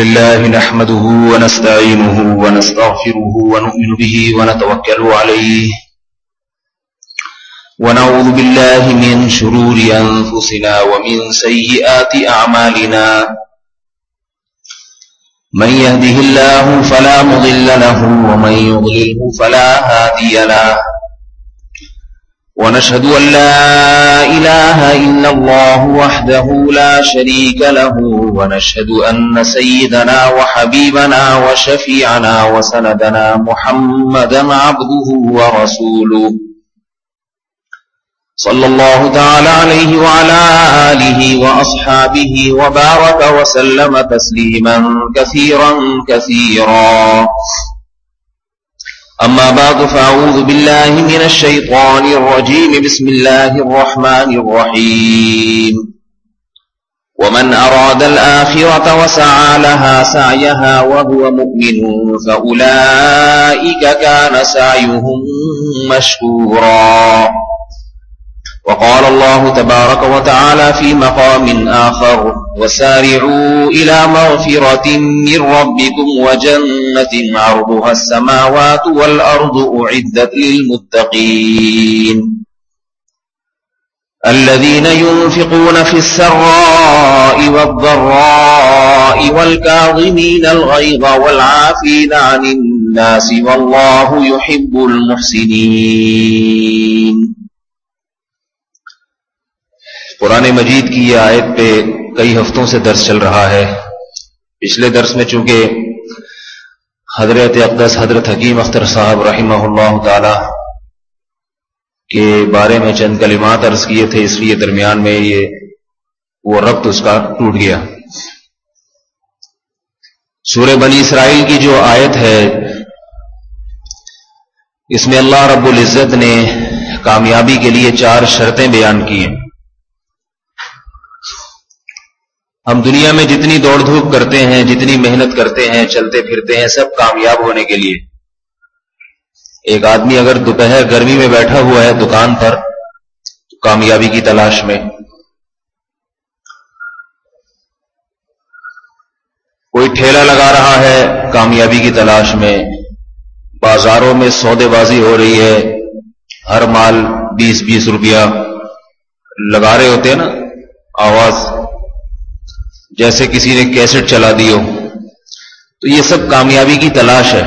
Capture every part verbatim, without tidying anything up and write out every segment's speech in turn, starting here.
لله نحمده ونستعينه ونستغفره ونؤمن به ونتوكل عليه ونعوذ بالله من شرور أنفسنا ومن سيئات أعمالنا من يهده الله فلا مضل له ومن يضلله فلا هادي له ونشهد أن لا إله إلا الله وحده لا شريك له ونشهد أن سيدنا وحبيبنا وشفيعنا وسندنا محمدا عبده ورسوله صلى الله تعالى عليه وعلى آله وأصحابه وبارك وسلم تسليما كثيرا كثيرا أما بعد فأعوذ بالله من الشيطان الرجيم بسم الله الرحمن الرحيم ومن أراد الآخرة وسعى لها سعيها وهو مؤمن فأولئك كان سعيهم مشكورا وقال الله تبارك وتعالى في مقام آخر وسارعوا إلى مغفرة من ربكم وجنة عرضها السماوات والأرض أعدت للمتقين الذين ينفقون في السراء والضراء والكاظمين الغيظ والعافين عن الناس والله يحب المحسنين. قرآن مجید کی یہ آیت پہ کئی ہفتوں سے درس چل رہا ہے. پچھلے درس میں چونکہ حضرت اقدس حضرت حکیم اختر صاحب رحمہ اللہ تعالی کے بارے میں چند کلمات عرض کیے تھے، اس لیے درمیان میں یہ وہ ربط اس کا ٹوٹ گیا. سورہ بنی اسرائیل کی جو آیت ہے اس میں اللہ رب العزت نے کامیابی کے لیے چار شرطیں بیان کی ہیں. ہم دنیا میں جتنی دوڑ دھوپ کرتے ہیں، جتنی محنت کرتے ہیں، چلتے پھرتے ہیں، سب کامیاب ہونے کے لیے. ایک آدمی اگر دوپہر گرمی میں بیٹھا ہوا ہے دکان پر تو کامیابی کی تلاش میں، کوئی ٹھیلا لگا رہا ہے کامیابی کی تلاش میں، بازاروں میں سودے بازی ہو رہی ہے، ہر مال بیس بیس روپیہ لگا رہے ہوتے ہیں نا، آواز جیسے کسی نے کیسٹ چلا دی ہو، تو یہ سب کامیابی کی تلاش ہے.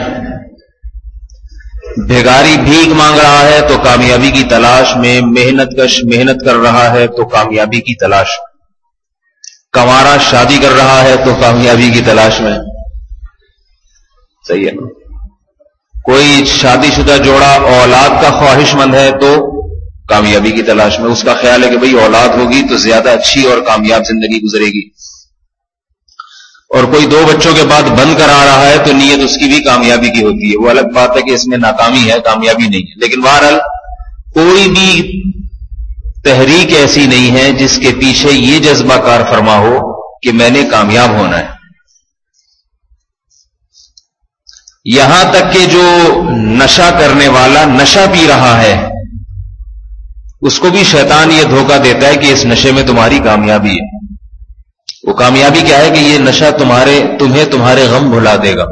بھیگاری بھیک مانگ رہا ہے تو کامیابی کی تلاش میں، محنت کش محنت کر رہا ہے تو کامیابی کی تلاش، کنوارا شادی کر رہا ہے تو کامیابی کی تلاش میں. صحیح ہے. کوئی شادی شدہ جوڑا اولاد کا خواہش مند ہے تو کامیابی کی تلاش میں، اس کا خیال ہے کہ بھئی اولاد ہوگی تو زیادہ اچھی اور کامیاب زندگی گزرے گی. اور کوئی دو بچوں کے بعد بند کرا رہا ہے تو نیت اس کی بھی کامیابی کی ہوتی ہے. وہ الگ بات ہے کہ اس میں ناکامی ہے، کامیابی نہیں ہے. لیکن بہرحال کوئی بھی تحریک ایسی نہیں ہے جس کے پیچھے یہ جذبہ کار فرما ہو کہ میں نے کامیاب ہونا ہے. یہاں تک کہ جو نشہ کرنے والا نشہ پی رہا ہے اس کو بھی شیطان یہ دھوکہ دیتا ہے کہ اس نشے میں تمہاری کامیابی ہے. وہ کامیابی کیا ہے کہ یہ نشہ تمہارے تمہیں تمہارے غم بھلا دے گا.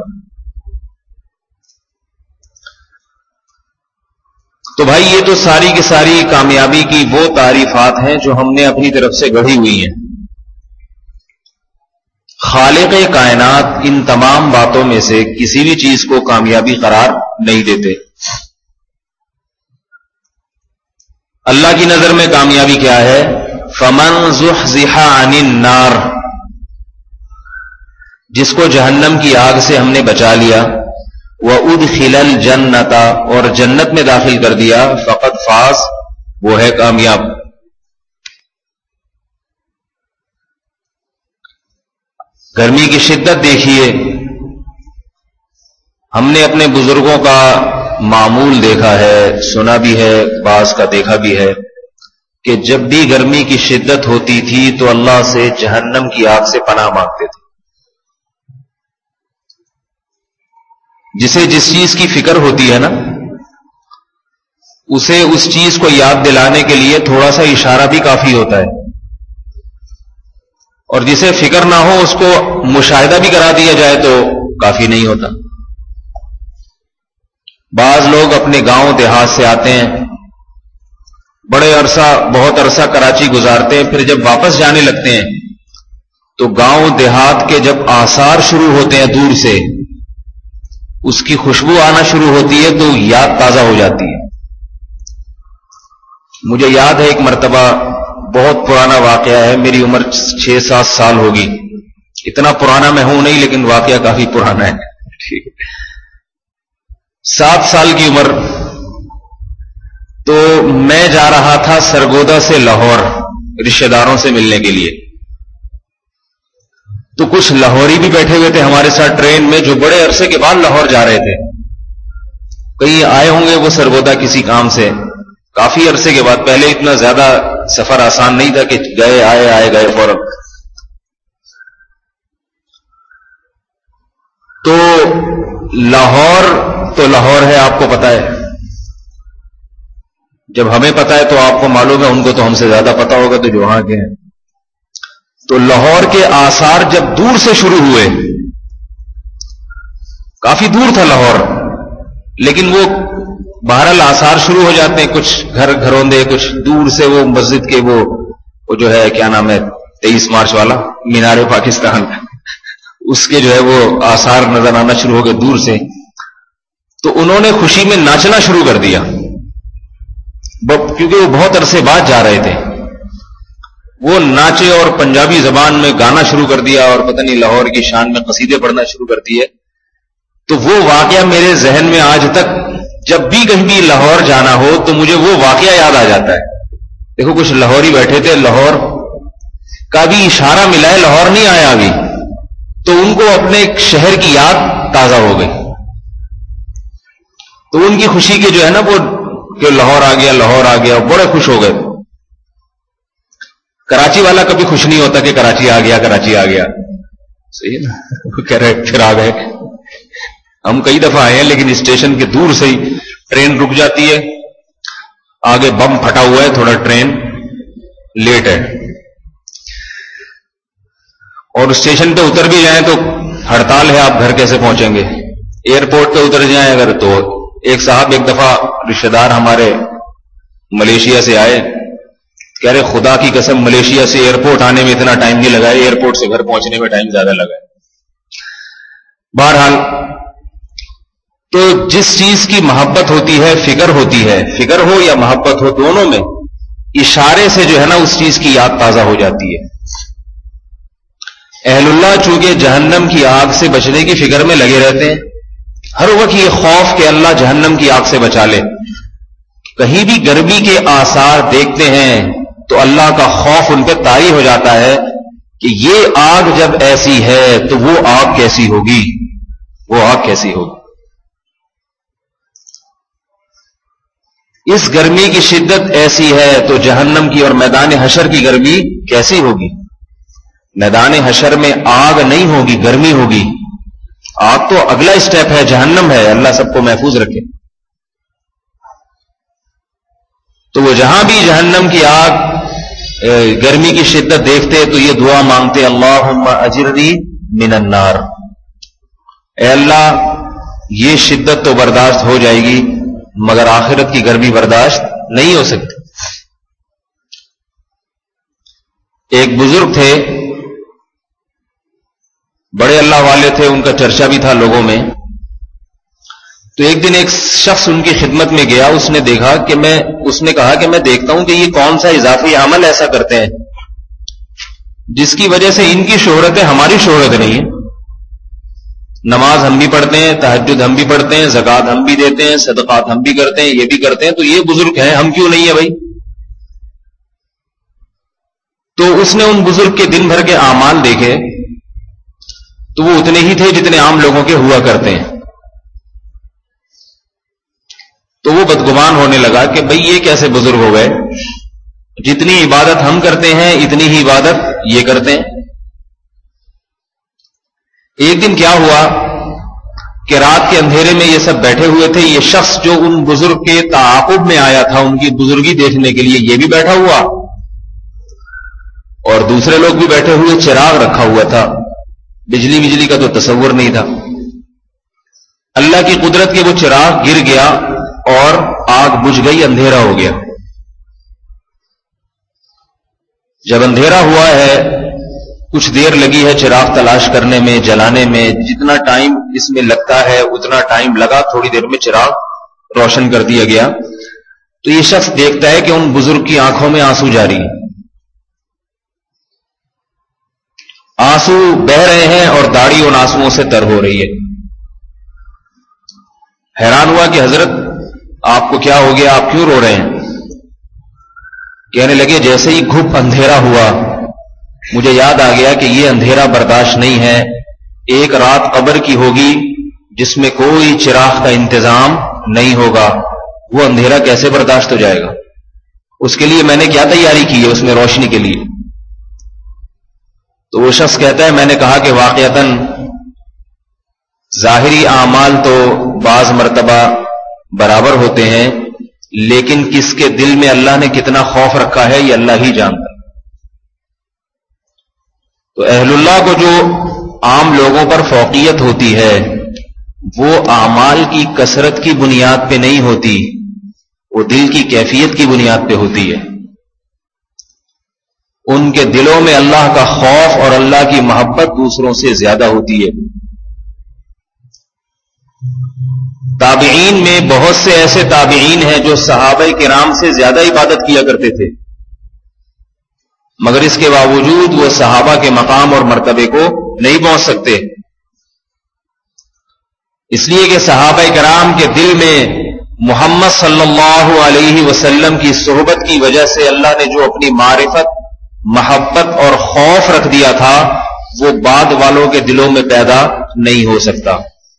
تو بھائی یہ تو ساری کی ساری کامیابی کی وہ تعریفات ہیں جو ہم نے اپنی طرف سے گڑھی ہوئی ہیں. خالق کائنات ان تمام باتوں میں سے کسی بھی چیز کو کامیابی قرار نہیں دیتے. اللہ کی نظر میں کامیابی کیا ہے؟ فمن زحزح عن النار، جس کو جہنم کی آگ سے ہم نے بچا لیا، وَأُدْخِلَ الْجَنَّةَ، اور جنت میں داخل کر دیا، فقد فاز، وہ ہے کامیاب. گرمی کی شدت دیکھیے. ہم نے اپنے بزرگوں کا معمول دیکھا ہے، سنا بھی ہے، بعض کا دیکھا بھی ہے کہ جب بھی گرمی کی شدت ہوتی تھی تو اللہ سے جہنم کی آگ سے پناہ مانگتے تھے. جسے جس چیز کی فکر ہوتی ہے نا، اسے اس چیز کو یاد دلانے کے لیے تھوڑا سا اشارہ بھی کافی ہوتا ہے. اور جسے فکر نہ ہو اس کو مشاہدہ بھی کرا دیا جائے تو کافی نہیں ہوتا. بعض لوگ اپنے گاؤں دیہات سے آتے ہیں, بڑے عرصہ بہت عرصہ کراچی گزارتے ہیں, پھر جب واپس جانے لگتے ہیں تو گاؤں دیہات کے جب آثار شروع ہوتے ہیں دور سے, اس کی خوشبو آنا شروع ہوتی ہے تو یاد تازہ ہو جاتی ہے. مجھے یاد ہے ایک مرتبہ, بہت پرانا واقعہ ہے, میری عمر چھ سات سال ہوگی, اتنا پرانا میں ہوں نہیں لیکن واقعہ کافی پرانا ہے. ٹھیک ہے, سات سال کی عمر, تو میں جا رہا تھا سرگودا سے لاہور رشتہ داروں سے ملنے کے لیے. تو کچھ لاہوری بھی بیٹھے ہوئے تھے ہمارے ساتھ ٹرین میں, جو بڑے عرصے کے بعد لاہور جا رہے تھے. کئی آئے ہوں گے وہ سرگودا کسی کام سے, کافی عرصے کے بعد. پہلے اتنا زیادہ سفر آسان نہیں تھا کہ گئے آئے آئے گئے فوراً. تو لاہور تو لاہور ہے, آپ کو پتا ہے. جب ہمیں پتا ہے تو آپ کو معلوم ہے, ان کو تو ہم سے زیادہ پتا ہوگا تو جو وہاں کے ہیں. تو لاہور کے آثار جب دور سے شروع ہوئے, کافی دور تھا لاہور, لیکن وہ بہرحال آثار شروع ہو جاتے ہیں, کچھ گھر گھروندے, کچھ دور سے وہ مسجد کے وہ وہ جو ہے کیا نام ہے تیئیس مارچ والا مینار پاکستان, اس کے جو ہے وہ آثار نظر آنا شروع ہو گئے دور سے. تو انہوں نے خوشی میں ناچنا شروع کر دیا, کیونکہ وہ بہت عرصے بعد جا رہے تھے. وہ ناچے اور پنجابی زبان میں گانا شروع کر دیا, اور پتہ نہیں لاہور کی شان میں قصیدے پڑھنا شروع کر دیے. تو وہ واقعہ میرے ذہن میں آج تک, جب بھی کہیں بھی لاہور جانا ہو تو مجھے وہ واقعہ یاد آ جاتا ہے. دیکھو کچھ لاہوری بیٹھے تھے, لاہور کا بھی اشارہ ملا ہے, لاہور نہیں آیا ابھی, تو ان کو اپنے شہر کی یاد تازہ ہو گئی. تو ان کی خوشی کے جو ہے نا وہ کہ لاہور آ گیا لاہور آ گیا, بڑے خوش ہو گئے. کراچی والا کبھی خوش نہیں ہوتا کہ کراچی آ گیا کراچی آ گیا, صحیح نا, وہ کہہ رہے پھر آ گئے. ہم کئی دفعہ آئے ہیں لیکن اسٹیشن کے دور سے ہی ٹرین رک جاتی ہے, آگے بم پھٹا ہوا ہے, تھوڑا ٹرین لیٹ ہے, اور اسٹیشن پہ اتر بھی جائیں تو ہڑتال ہے, آپ گھر کیسے پہنچیں گے. ایئرپورٹ پہ اتر جائیں اگر تو, ایک صاحب ایک دفعہ رشتہ دار ہمارے ملیشیا سے آئے, کہہ رہے خدا کی قسم ملیشیا سے ایئرپورٹ آنے میں اتنا ٹائم نہیں لگا ہے, ایئرپورٹ سے گھر پہنچنے میں ٹائم زیادہ لگا ہے. بہرحال تو جس چیز کی محبت ہوتی ہے, فکر ہوتی ہے, فکر ہو یا محبت ہو, دونوں میں اشارے سے جو ہے نا اس چیز کی یاد تازہ ہو جاتی ہے. اہل اللہ چونکہ جہنم کی آگ سے بچنے کی فکر میں لگے رہتے ہیں, ہر وقت یہ خوف کہ اللہ جہنم کی آگ سے بچا لے. کہیں بھی گرمی کے آثار دیکھتے ہیں تو اللہ کا خوف ان پہ طاری ہو جاتا ہے کہ یہ آگ جب ایسی ہے تو وہ آگ کیسی ہوگی, وہ آگ کیسی ہوگی. اس گرمی کی شدت ایسی ہے تو جہنم کی اور میدان حشر کی گرمی کیسی ہوگی. میدان حشر میں آگ نہیں ہوگی, گرمی ہوگی. آگ تو اگلا اسٹیپ ہے, جہنم ہے, اللہ سب کو محفوظ رکھے. تو وہ جہاں بھی جہنم کی آگ گرمی کی شدت دیکھتے تو یہ دعا مانگتے, اللہم اجرنی من النار, اے اللہ یہ شدت تو برداشت ہو جائے گی مگر آخرت کی گرمی برداشت نہیں ہو سکتی. ایک بزرگ تھے, بڑے اللہ والے تھے, ان کا چرچا بھی تھا لوگوں میں. تو ایک دن ایک شخص ان کی خدمت میں گیا, اس نے دیکھا کہ میں اس نے کہا کہ میں دیکھتا ہوں کہ یہ کون سا اضافی عمل ایسا کرتے ہیں جس کی وجہ سے ان کی شہرت ہے, ہماری شہرت نہیں ہے. نماز ہم بھی پڑھتے ہیں, تہجد ہم بھی پڑھتے ہیں, زکوٰۃ ہم بھی دیتے ہیں, صدقات ہم بھی کرتے ہیں, یہ بھی کرتے ہیں, تو یہ بزرگ ہیں, ہم کیوں نہیں ہے بھائی. تو اس نے ان بزرگ کے دن بھر کے اعمال دیکھے تو وہ اتنے ہی تھے جتنے عام لوگوں کے ہوا کرتے ہیں. تو وہ بدگمان ہونے لگا کہ بھئی یہ کیسے بزرگ ہو گئے, جتنی عبادت ہم کرتے ہیں اتنی ہی عبادت یہ کرتے ہیں. ایک دن کیا ہوا کہ رات کے اندھیرے میں یہ سب بیٹھے ہوئے تھے, یہ شخص جو ان بزرگ کے تعاقب میں آیا تھا, ان کی بزرگی دیکھنے کے لیے, یہ بھی بیٹھا ہوا, اور اور دوسرے لوگ بھی بیٹھے ہوئے، چراغ رکھا ہوا تھا، بجلی بجلی کا تو تصور نہیں تھا. اللہ کی قدرت کے وہ چراغ گر گیا اور آگ بجھ گئی، اندھیرا ہو گیا. جب اندھیرا ہوا ہے، کچھ دیر لگی ہے چراغ تلاش کرنے میں، جلانے میں. جتنا ٹائم اس میں لگتا ہے اتنا ٹائم لگا، تھوڑی دیر میں چراغ روشن کر دیا گیا. تو یہ شخص دیکھتا ہے کہ ان بزرگ کی آنکھوں میں آنسو جاری ہیں، آنسو بہ رہے ہیں اور داڑھی ان آنسوؤں سے تر ہو رہی ہے. حیران ہوا کہ حضرت آپ کو کیا ہو گیا، آپ کیوں رو رہے ہیں؟ کہنے لگے جیسے ہی گھپ اندھیرا ہوا مجھے یاد آ گیا کہ یہ اندھیرا برداشت نہیں ہے. ایک رات قبر کی ہوگی جس میں کوئی چراغ کا انتظام نہیں ہوگا، وہ اندھیرا کیسے برداشت ہو جائے گا؟ اس کے لیے میں نے کیا تیاری کی ہے اس میں روشنی کے لیے؟ تو وہ شخص کہتا ہے میں نے کہا کہ واقعتاً ظاہری اعمال تو بعض مرتبہ برابر ہوتے ہیں، لیکن کس کے دل میں اللہ نے کتنا خوف رکھا ہے یہ اللہ ہی جانتا ہے. تو اہل اللہ کو جو عام لوگوں پر فوقیت ہوتی ہے وہ اعمال کی کثرت کی بنیاد پہ نہیں ہوتی، وہ دل کی کیفیت کی بنیاد پہ ہوتی ہے. ان کے دلوں میں اللہ کا خوف اور اللہ کی محبت دوسروں سے زیادہ ہوتی ہے. تابعین میں بہت سے ایسے تابعین ہیں جو صحابہ کرام سے زیادہ عبادت کیا کرتے تھے، مگر اس کے باوجود وہ صحابہ کے مقام اور مرتبے کو نہیں پہنچ سکتے، اس لیے کہ صحابہ کرام کے دل میں محمد صلی اللہ علیہ وسلم کی صحبت کی وجہ سے اللہ نے جو اپنی معرفت، محبت اور خوف رکھ دیا تھا وہ بعد والوں کے دلوں میں پیدا نہیں ہو سکتا.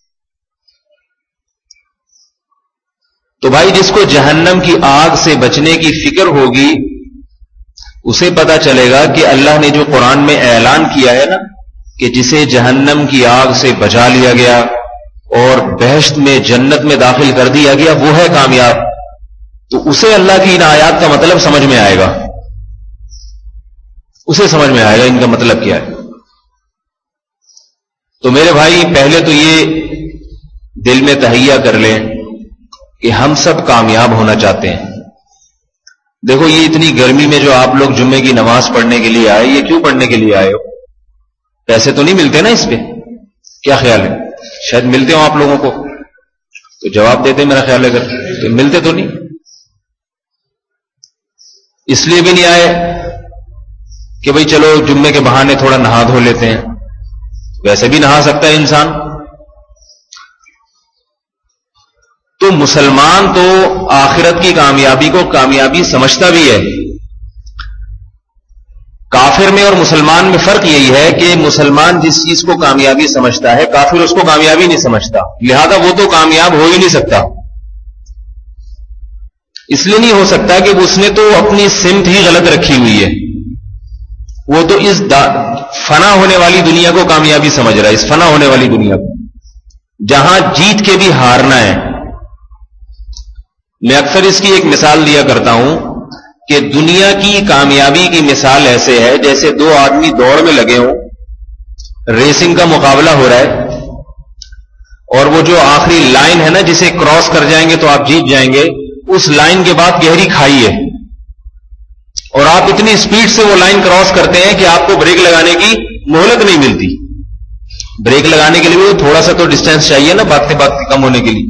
تو بھائی جس کو جہنم کی آگ سے بچنے کی فکر ہوگی اسے پتا چلے گا کہ اللہ نے جو قرآن میں اعلان کیا ہے نا کہ جسے جہنم کی آگ سے بچا لیا گیا اور بہشت میں جنت میں داخل کر دیا گیا وہ ہے کامیاب. تو اسے اللہ کی ان آیات کا مطلب سمجھ میں آئے گا، اسے سمجھ میں آئے گا ان کا مطلب کیا ہے. تو میرے بھائی پہلے تو یہ دل میں تہیہ کر لیں کہ ہم سب کامیاب ہونا چاہتے ہیں. دیکھو یہ اتنی گرمی میں جو آپ لوگ جمعے کی نماز پڑھنے کے لیے آئے، یہ کیوں پڑھنے کے لیے آئے ہو؟ پیسے تو نہیں ملتے نا اس پہ؟ کیا خیال ہے؟ شاید ملتے ہوں آپ لوگوں کو، تو جواب دیتے میرا خیال ہے اگر تو ملتے تو نہیں. اس لیے بھی نہیں آئے کہ بھئی چلو جمعے کے بہانے تھوڑا نہا دھو لیتے ہیں، ویسے بھی نہا سکتا ہے انسان. تو مسلمان تو آخرت کی کامیابی کو کامیابی سمجھتا بھی ہے. کافر میں اور مسلمان میں فرق یہی ہے کہ مسلمان جس چیز کو کامیابی سمجھتا ہے کافر اس کو کامیابی نہیں سمجھتا، لہذا وہ تو کامیاب ہو ہی نہیں سکتا. اس لیے نہیں ہو سکتا کہ اس نے تو اپنی سمت ہی غلط رکھی ہوئی ہے، وہ تو اس فنا ہونے والی دنیا کو کامیابی سمجھ رہا ہے، اس فنا ہونے والی دنیا کو جہاں جیت کے بھی ہارنا ہے. میں اکثر اس کی ایک مثال دیا کرتا ہوں کہ دنیا کی کامیابی کی مثال ایسے ہے جیسے دو آدمی دوڑ میں لگے ہوں، ریسنگ کا مقابلہ ہو رہا ہے، اور وہ جو آخری لائن ہے نا جسے کراس کر جائیں گے تو آپ جیت جائیں گے، اس لائن کے بعد گہری کھائی ہے اور آپ اتنی سپیڈ سے وہ لائن کراس کرتے ہیں کہ آپ کو بریک لگانے کی مہلت نہیں ملتی. بریک لگانے کے لیے تھوڑا سا تو ڈسٹینس چاہیے نا بھاگتے بھاگتے کم ہونے کے لیے.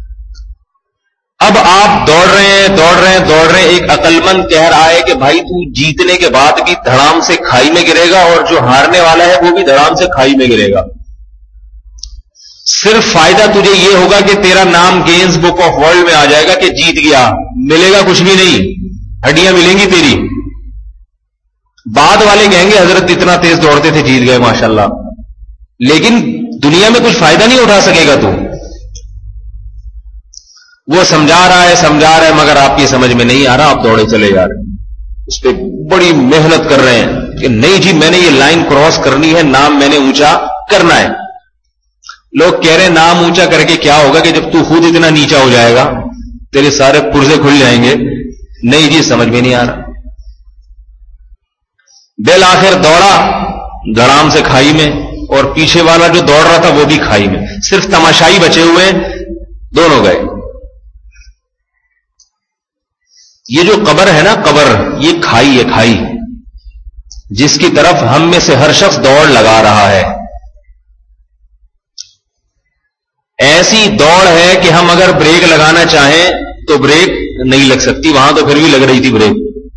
اب آپ دوڑ رہے ہیں دوڑ رہے ہیں دوڑ رہے ہیں ایک عقل مند کہہ رہا ہے کہ بھائی تو جیتنے کے بعد بھی دھڑام سے کھائی میں گرے گا اور جو ہارنے والا ہے وہ بھی دھڑام سے کھائی میں گرے گا. صرف فائدہ تجھے یہ ہوگا کہ تیرا نام گینز بک آف ورلڈ میں آ جائے گا کہ جیت گیا، ملے گا کچھ بھی نہیں، ہڈیاں ملیں گی تیری. بعد والے کہیں گے حضرت اتنا تیز دوڑتے تھے جیت گئے ماشاءاللہ، لیکن دنیا میں کچھ فائدہ نہیں اٹھا سکے گا تو. وہ سمجھا رہا ہے سمجھا رہا ہے مگر آپ کی سمجھ میں نہیں آ رہا، آپ دوڑے چلے جا رہے ہیں، اس پہ بڑی محنت کر رہے ہیں کہ نہیں جی میں نے یہ لائن کراس کرنی ہے، نام میں نے اونچا کرنا ہے. لوگ کہہ رہے ہیں نام اونچا کر کے کیا ہوگا کہ جب تو خود اتنا نیچا ہو جائے گا تیرے سارے پرزے کھل جائیں گے. نہیں جی سمجھ میں نہیں آ رہا. بالآخر دوڑا دھڑام سے کھائی میں، اور پیچھے والا جو دوڑ رہا تھا وہ بھی کھائی میں، صرف تماشائی بچے ہوئے، دونوں گئے۔ یہ جو قبر ہے نا، قبر یہ کھائی ہے، کھائی جس کی طرف ہم میں سے ہر شخص دوڑ لگا رہا ہے۔ ایسی دوڑ ہے کہ ہم اگر بریک لگانا چاہیں تو بریک نہیں لگ سکتی، وہاں تو پھر بھی لگ رہی تھی بریک۔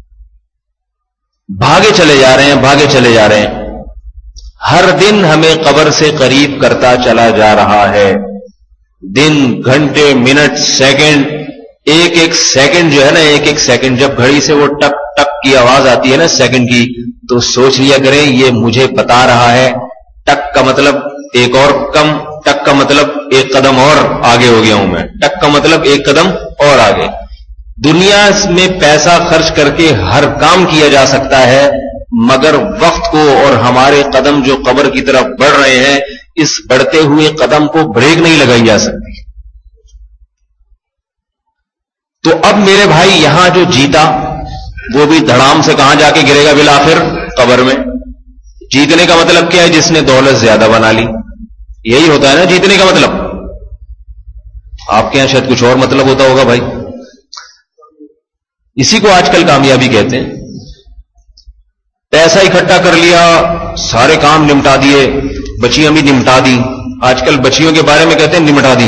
بھاگے چلے جا رہے ہیں، بھاگے چلے جا رہے ہیں، ہر دن ہمیں قبر سے قریب کرتا چلا جا رہا ہے۔ دن، گھنٹے، منٹ، سیکنڈ، ایک ایک سیکنڈ جو ہے نا، ایک ایک سیکنڈ جب گھڑی سے وہ ٹک ٹک کی آواز آتی ہے نا سیکنڈ کی، تو سوچ لیا کریں یہ مجھے بتا رہا ہے ٹک کا مطلب ایک اور کم، ٹک کا مطلب ایک قدم اور آگے ہو گیا ہوں میں، ٹک کا مطلب ایک قدم اور آگے۔ دنیا میں پیسہ خرچ کر کے ہر کام کیا جا سکتا ہے، مگر وقت کو اور ہمارے قدم جو قبر کی طرف بڑھ رہے ہیں، اس بڑھتے ہوئے قدم کو بریک نہیں لگائی جا سکتی۔ تو اب میرے بھائی یہاں جو جیتا وہ بھی دھڑام سے کہاں جا کے گرے گا؟ بالآخر قبر میں۔ جیتنے کا مطلب کیا ہے؟ جس نے دولت زیادہ بنا لی، یہی ہوتا ہے نا جیتنے کا مطلب۔ آپ کے یہاں شاید کچھ اور مطلب ہوتا ہوگا بھائی، اسی کو آج کل کامیابی کہتے ہیں۔ پیسہ اکٹھا کر لیا، سارے کام نمٹا دیے، بچیاں بھی نمٹا دی۔ آج کل بچیوں کے بارے میں کہتے ہیں نمٹا دی،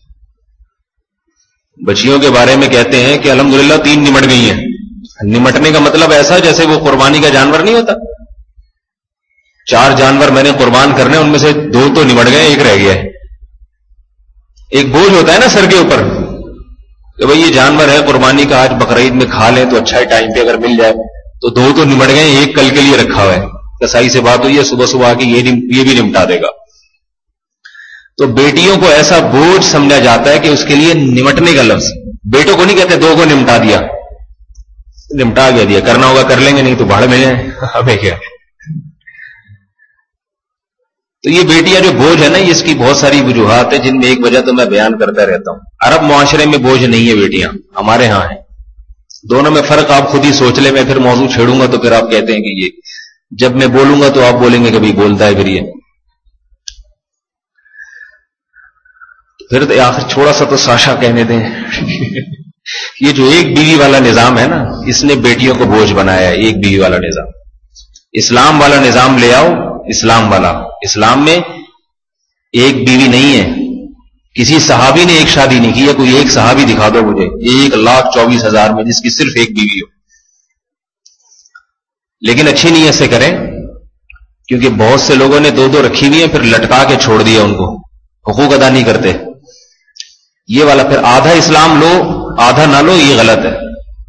بچیوں کے بارے میں کہتے ہیں کہ الحمدللہ تین نمٹ گئی ہیں۔ نمٹنے کا مطلب ایسا جیسے وہ قربانی کا جانور نہیں ہوتا، چار جانور میں نے قربان کرنے، ان میں سے دو تو نمٹ گئے، ایک رہ گیا ہے۔ ایک بوجھ ہوتا ہے نا سر کے اوپر کہ بھئی یہ جانور ہے قربانی کا، آج بقرعید میں کھا لیں تو اچھا ہے، ٹائم پہ اگر مل جائے، تو دو تو نمٹ گئے، ایک کل کے لیے رکھا ہوا ہے۔ کسائی سے بات ہوئی ہے صبح صبح آ کے یہ بھی نمٹا دے گا۔ تو بیٹیوں کو ایسا بوجھ سمجھا جاتا ہے کہ اس کے لیے نمٹنے کا لفظ، بیٹوں کو نہیں کہتے دو کو نمٹا دیا، نمٹا گیا دیا، کرنا ہوگا کر لیں گے، نہیں تو بھاڑ میں جائیں، ہمیں کیا۔ تو یہ بیٹیاں جو بوجھ ہے نا، اس کی بہت ساری وجوہات ہیں، جن میں ایک وجہ تو میں بیان کرتا رہتا ہوں۔ عرب معاشرے میں بوجھ نہیں ہے بیٹیاں، ہمارے ہاں ہیں۔ دونوں میں فرق آپ خود ہی سوچ لیں، میں پھر موضوع چھیڑوں گا تو پھر آپ کہتے ہیں کہ یہ، جب میں بولوں گا تو آپ بولیں گے کبھی بولتا ہے پھر یہ، پھر آخر چھوڑا سا تو ساشا کہنے دیں۔ یہ جو ایک بیوی والا نظام ہے نا، اس نے بیٹیوں کو بوجھ بنایا ہے، ایک بیوی والا نظام۔ اسلام والا نظام لے آؤ، اسلام والا، اسلام میں ایک بیوی نہیں ہے۔ کسی صحابی نے ایک شادی نہیں کی ہے، کوئی ایک صحابی دکھا دو مجھے ایک لاکھ چوبیس ہزار میں جس کی صرف ایک بیوی ہو۔ لیکن اچھی نیت سے کریں، کیونکہ بہت سے لوگوں نے دو دو رکھی ہوئی ہیں، پھر لٹکا کے چھوڑ دیا ان کو، حقوق ادا نہیں کرتے۔ یہ والا پھر آدھا اسلام لو آدھا نہ لو، یہ غلط ہے۔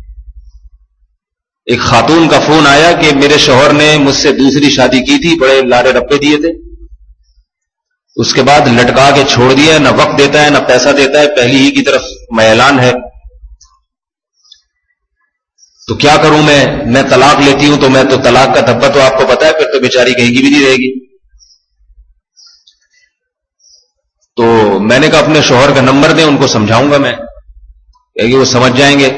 ایک خاتون کا فون آیا کہ میرے شوہر نے مجھ سے دوسری شادی کی تھی، بڑے لارے رپے دیے تھے، اس کے بعد لٹکا کے چھوڑ دیا، نہ وقت دیتا ہے نہ پیسہ دیتا ہے، پہلی ہی کی طرف میلان ہے، تو کیا کروں میں میں طلاق لیتی ہوں تو میں تو طلاق کا دھبا تو آپ کو پتا ہے، پھر تو بیچاری کہیں کی بھی نہیں رہے گی۔ تو میں نے کہا اپنے شوہر کا نمبر دیں، ان کو سمجھاؤں گا میں، کہ وہ سمجھ جائیں گے۔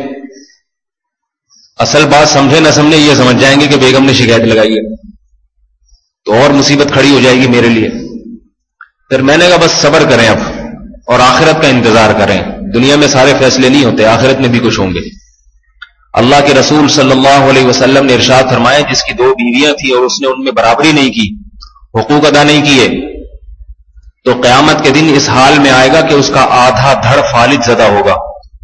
اصل بات سمجھے نہ سمجھے یہ سمجھ جائیں گے کہ بیگم نے شکایت لگائی ہے، تو اور مصیبت کھڑی ہو جائے گی میرے لیے۔ پھر میں نے کہا بس صبر کریں اب، اور آخرت کا انتظار کریں، دنیا میں سارے فیصلے نہیں ہوتے، آخرت میں بھی کچھ ہوں گے۔ اللہ کے رسول صلی اللہ علیہ وسلم نے ارشاد فرمایا، جس کی دو بیویاں تھیں اور اس نے ان میں برابری نہیں کی، حقوق ادا نہیں کیے، تو قیامت کے دن اس حال میں آئے گا کہ اس کا آدھا دھڑ فالج زدہ ہوگا۔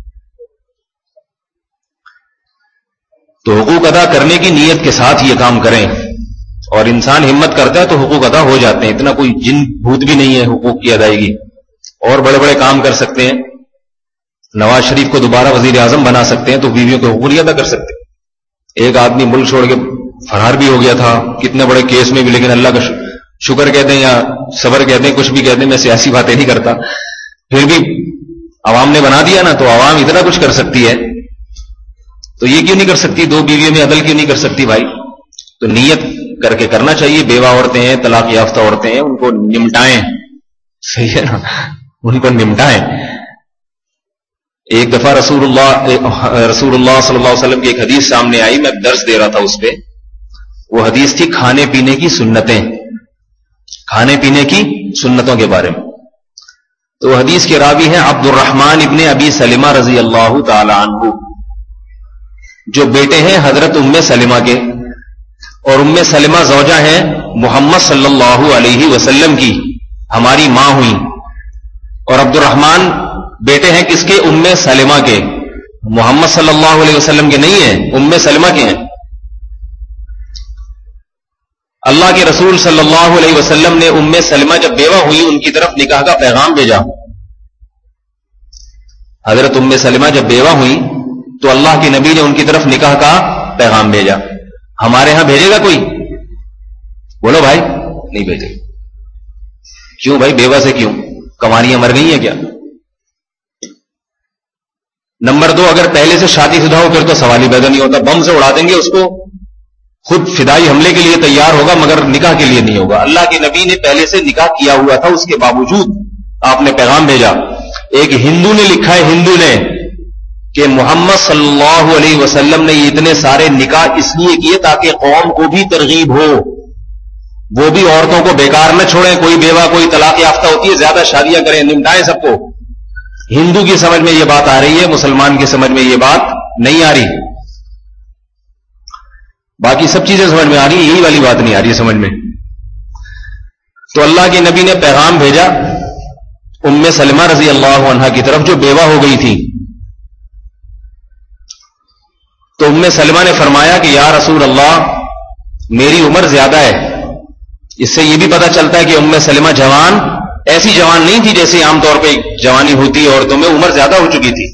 تو حقوق ادا کرنے کی نیت کے ساتھ یہ کام کریں، اور انسان ہمت کرتا ہے تو حقوق ادا ہو جاتے ہیں، اتنا کوئی جن بھوت بھی نہیں ہے حقوق کی ادائیگی، اور بڑے بڑے کام کر سکتے ہیں۔ نواز شریف کو دوبارہ وزیر اعظم بنا سکتے ہیں تو بیویوں کو حقوق ادا کر سکتے ہیں۔ ایک آدمی ملک چھوڑ کے فرار بھی ہو گیا تھا کتنے بڑے کیس میں بھی، لیکن اللہ کا شکر کہتے ہیں یا صبر کہتے ہیں، کچھ بھی کہتے ہیں، میں سیاسی باتیں نہیں کرتا، پھر بھی عوام نے بنا دیا نا، تو عوام اتنا کچھ کر سکتی ہے تو یہ کیوں نہیں کر سکتی؟ دو بیویوں میں عدل کیوں نہیں کر سکتی بھائی؟ تو نیت کر کے کرنا چاہیے۔ بیوہ عورتیں ہیں، طلاق یافتہ عورتیں ہیں، ان کو نمٹائیں، صحیح ہے نا، ان کو نمٹائیں۔ ایک دفعہ رسول اللہ رسول اللہ صلی اللہ علیہ وسلم کی ایک حدیث سامنے آئی، میں درس دے رہا تھا اس پہ، وہ حدیث تھی کھانے پینے کی سنتیں، کھانے پینے کی سنتوں کے بارے میں. تو حدیث کے راوی ہیں عبد الرحمن ابن ابی سلمہ رضی اللہ تعالی عنہ، جو بیٹے ہیں حضرت ام سلمہ کے، اور ام سلمہ زوجہ ہیں محمد صلی اللہ علیہ وسلم کی، ہماری ماں ہوئی. اور عبد الرحمن بیٹے ہیں کس کے؟ ام سلمہ کے، محمد صلی اللہ علیہ وسلم کے نہیں ہیں، ام سلمہ کے ہیں. اللہ کے رسول صلی اللہ علیہ وسلم نے ام سلمہ جب بیوہ ہوئی ان کی طرف نکاح کا پیغام بھیجا. حضرت ام سلمہ جب بیوہ ہوئی تو اللہ کے نبی نے ان کی طرف نکاح کا پیغام بھیجا. ہمارے ہاں بھیجے گا کوئی؟ بولو بھائی، نہیں بھیجے. کیوں بھائی؟ بیوہ سے کیوں؟ کماریاں مر گئی ہیں کیا؟ نمبر دو، اگر پہلے سے شادی شدہ ہو پھر تو سوال ہی پیدا نہیں ہوتا، بم سے اڑا دیں گے اس کو، خود فدائی حملے کے لیے تیار ہوگا مگر نکاح کے لیے نہیں ہوگا. اللہ کے نبی نے پہلے سے نکاح کیا ہوا تھا، اس کے باوجود آپ نے پیغام بھیجا. ایک ہندو نے لکھا ہے، ہندو نے، کہ محمد صلی اللہ علیہ وسلم نے اتنے سارے نکاح اس لیے کیے تاکہ قوم کو بھی ترغیب ہو، وہ بھی عورتوں کو بیکار نہ چھوڑیں. کوئی بیوہ کوئی طلاق یافتہ ہوتی ہے، زیادہ شادیاں کریں، نمٹائیں سب کو. ہندو کی سمجھ میں یہ بات آ رہی ہے، مسلمان کی سمجھ میں یہ بات نہیں آ رہی. باقی سب چیزیں سمجھ میں آ رہی ہیں، یہی والی بات نہیں آ رہی ہے سمجھ میں. تو اللہ کے نبی نے پیغام بھیجا ام سلمہ رضی اللہ عنہا کی طرف جو بیوہ ہو گئی تھی. تو ام سلمہ نے فرمایا کہ یا رسول اللہ میری عمر زیادہ ہے. اس سے یہ بھی پتہ چلتا ہے کہ ام سلمہ جوان ایسی جوان نہیں تھی جیسے عام طور پہ جوانی ہوتی ہے عورتوں میں، عمر زیادہ ہو چکی تھی.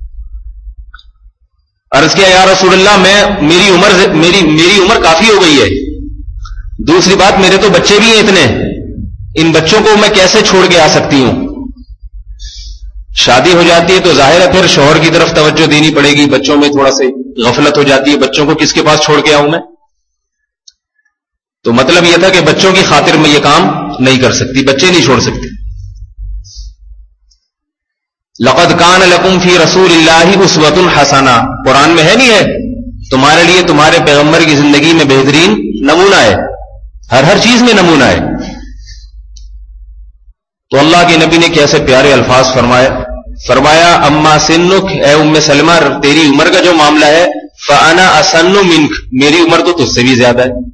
عرض کیا یا رسول اللہ میں میری عمر میری میری عمر کافی ہو گئی ہے، دوسری بات میرے تو بچے بھی ہیں اتنے، ان بچوں کو میں کیسے چھوڑ کے آ سکتی ہوں؟ شادی ہو جاتی ہے تو ظاہر ہے پھر شوہر کی طرف توجہ دینی پڑے گی، بچوں میں تھوڑا سے غفلت ہو جاتی ہے، بچوں کو کس کے پاس چھوڑ کے آؤں میں؟ تو مطلب یہ تھا کہ بچوں کی خاطر میں یہ کام نہیں کر سکتی، بچے نہیں چھوڑ سکتے. لقد کان لکم فی رسول اللہ اسوۃ حسنہ، قرآن میں ہے نہیں ہے؟ تمہارے لیے تمہارے پیغمبر کی زندگی میں بہترین نمونہ ہے، ہر ہر چیز میں نمونہ ہے. تو اللہ کے نبی نے کیسے پیارے الفاظ فرمایا فرمایا اما سنک، اے ام سلمہ تیری عمر کا جو معاملہ ہے، فانا اسن منک، میری عمر تو تجھ سے بھی زیادہ ہے.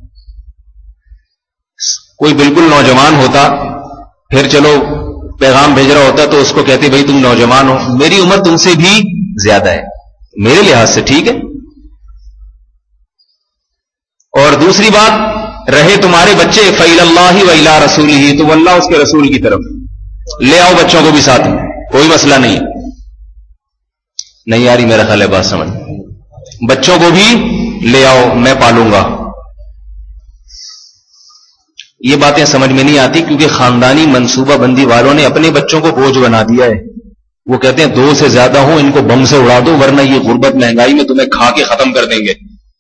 کوئی بالکل نوجوان ہوتا پھر چلو پیغام بھیج رہا ہوتا تو اس کو کہتے بھائی تم نوجوان ہو، میری عمر تم سے بھی زیادہ ہے، میرے لحاظ سے ٹھیک ہے. اور دوسری بات، رہے تمہارے بچے فَإِلَى اللَّهِ وَإِلَى رَسُولِهِ، تو اللہ اس کے رسول کی طرف لے آؤ بچوں کو بھی ساتھ، کوئی مسئلہ نہیں. نہیں آ رہی میرا خیال ہے بات سمجھ، بچوں کو بھی لے آؤ میں پالوں گا. یہ باتیں سمجھ میں نہیں آتی کیونکہ خاندانی منصوبہ بندی والوں نے اپنے بچوں کو بوجھ بنا دیا ہے. وہ کہتے ہیں دو سے زیادہ ہوں ان کو بم سے اڑا دو ورنہ یہ غربت مہنگائی میں تمہیں کھا کے ختم کر دیں گے.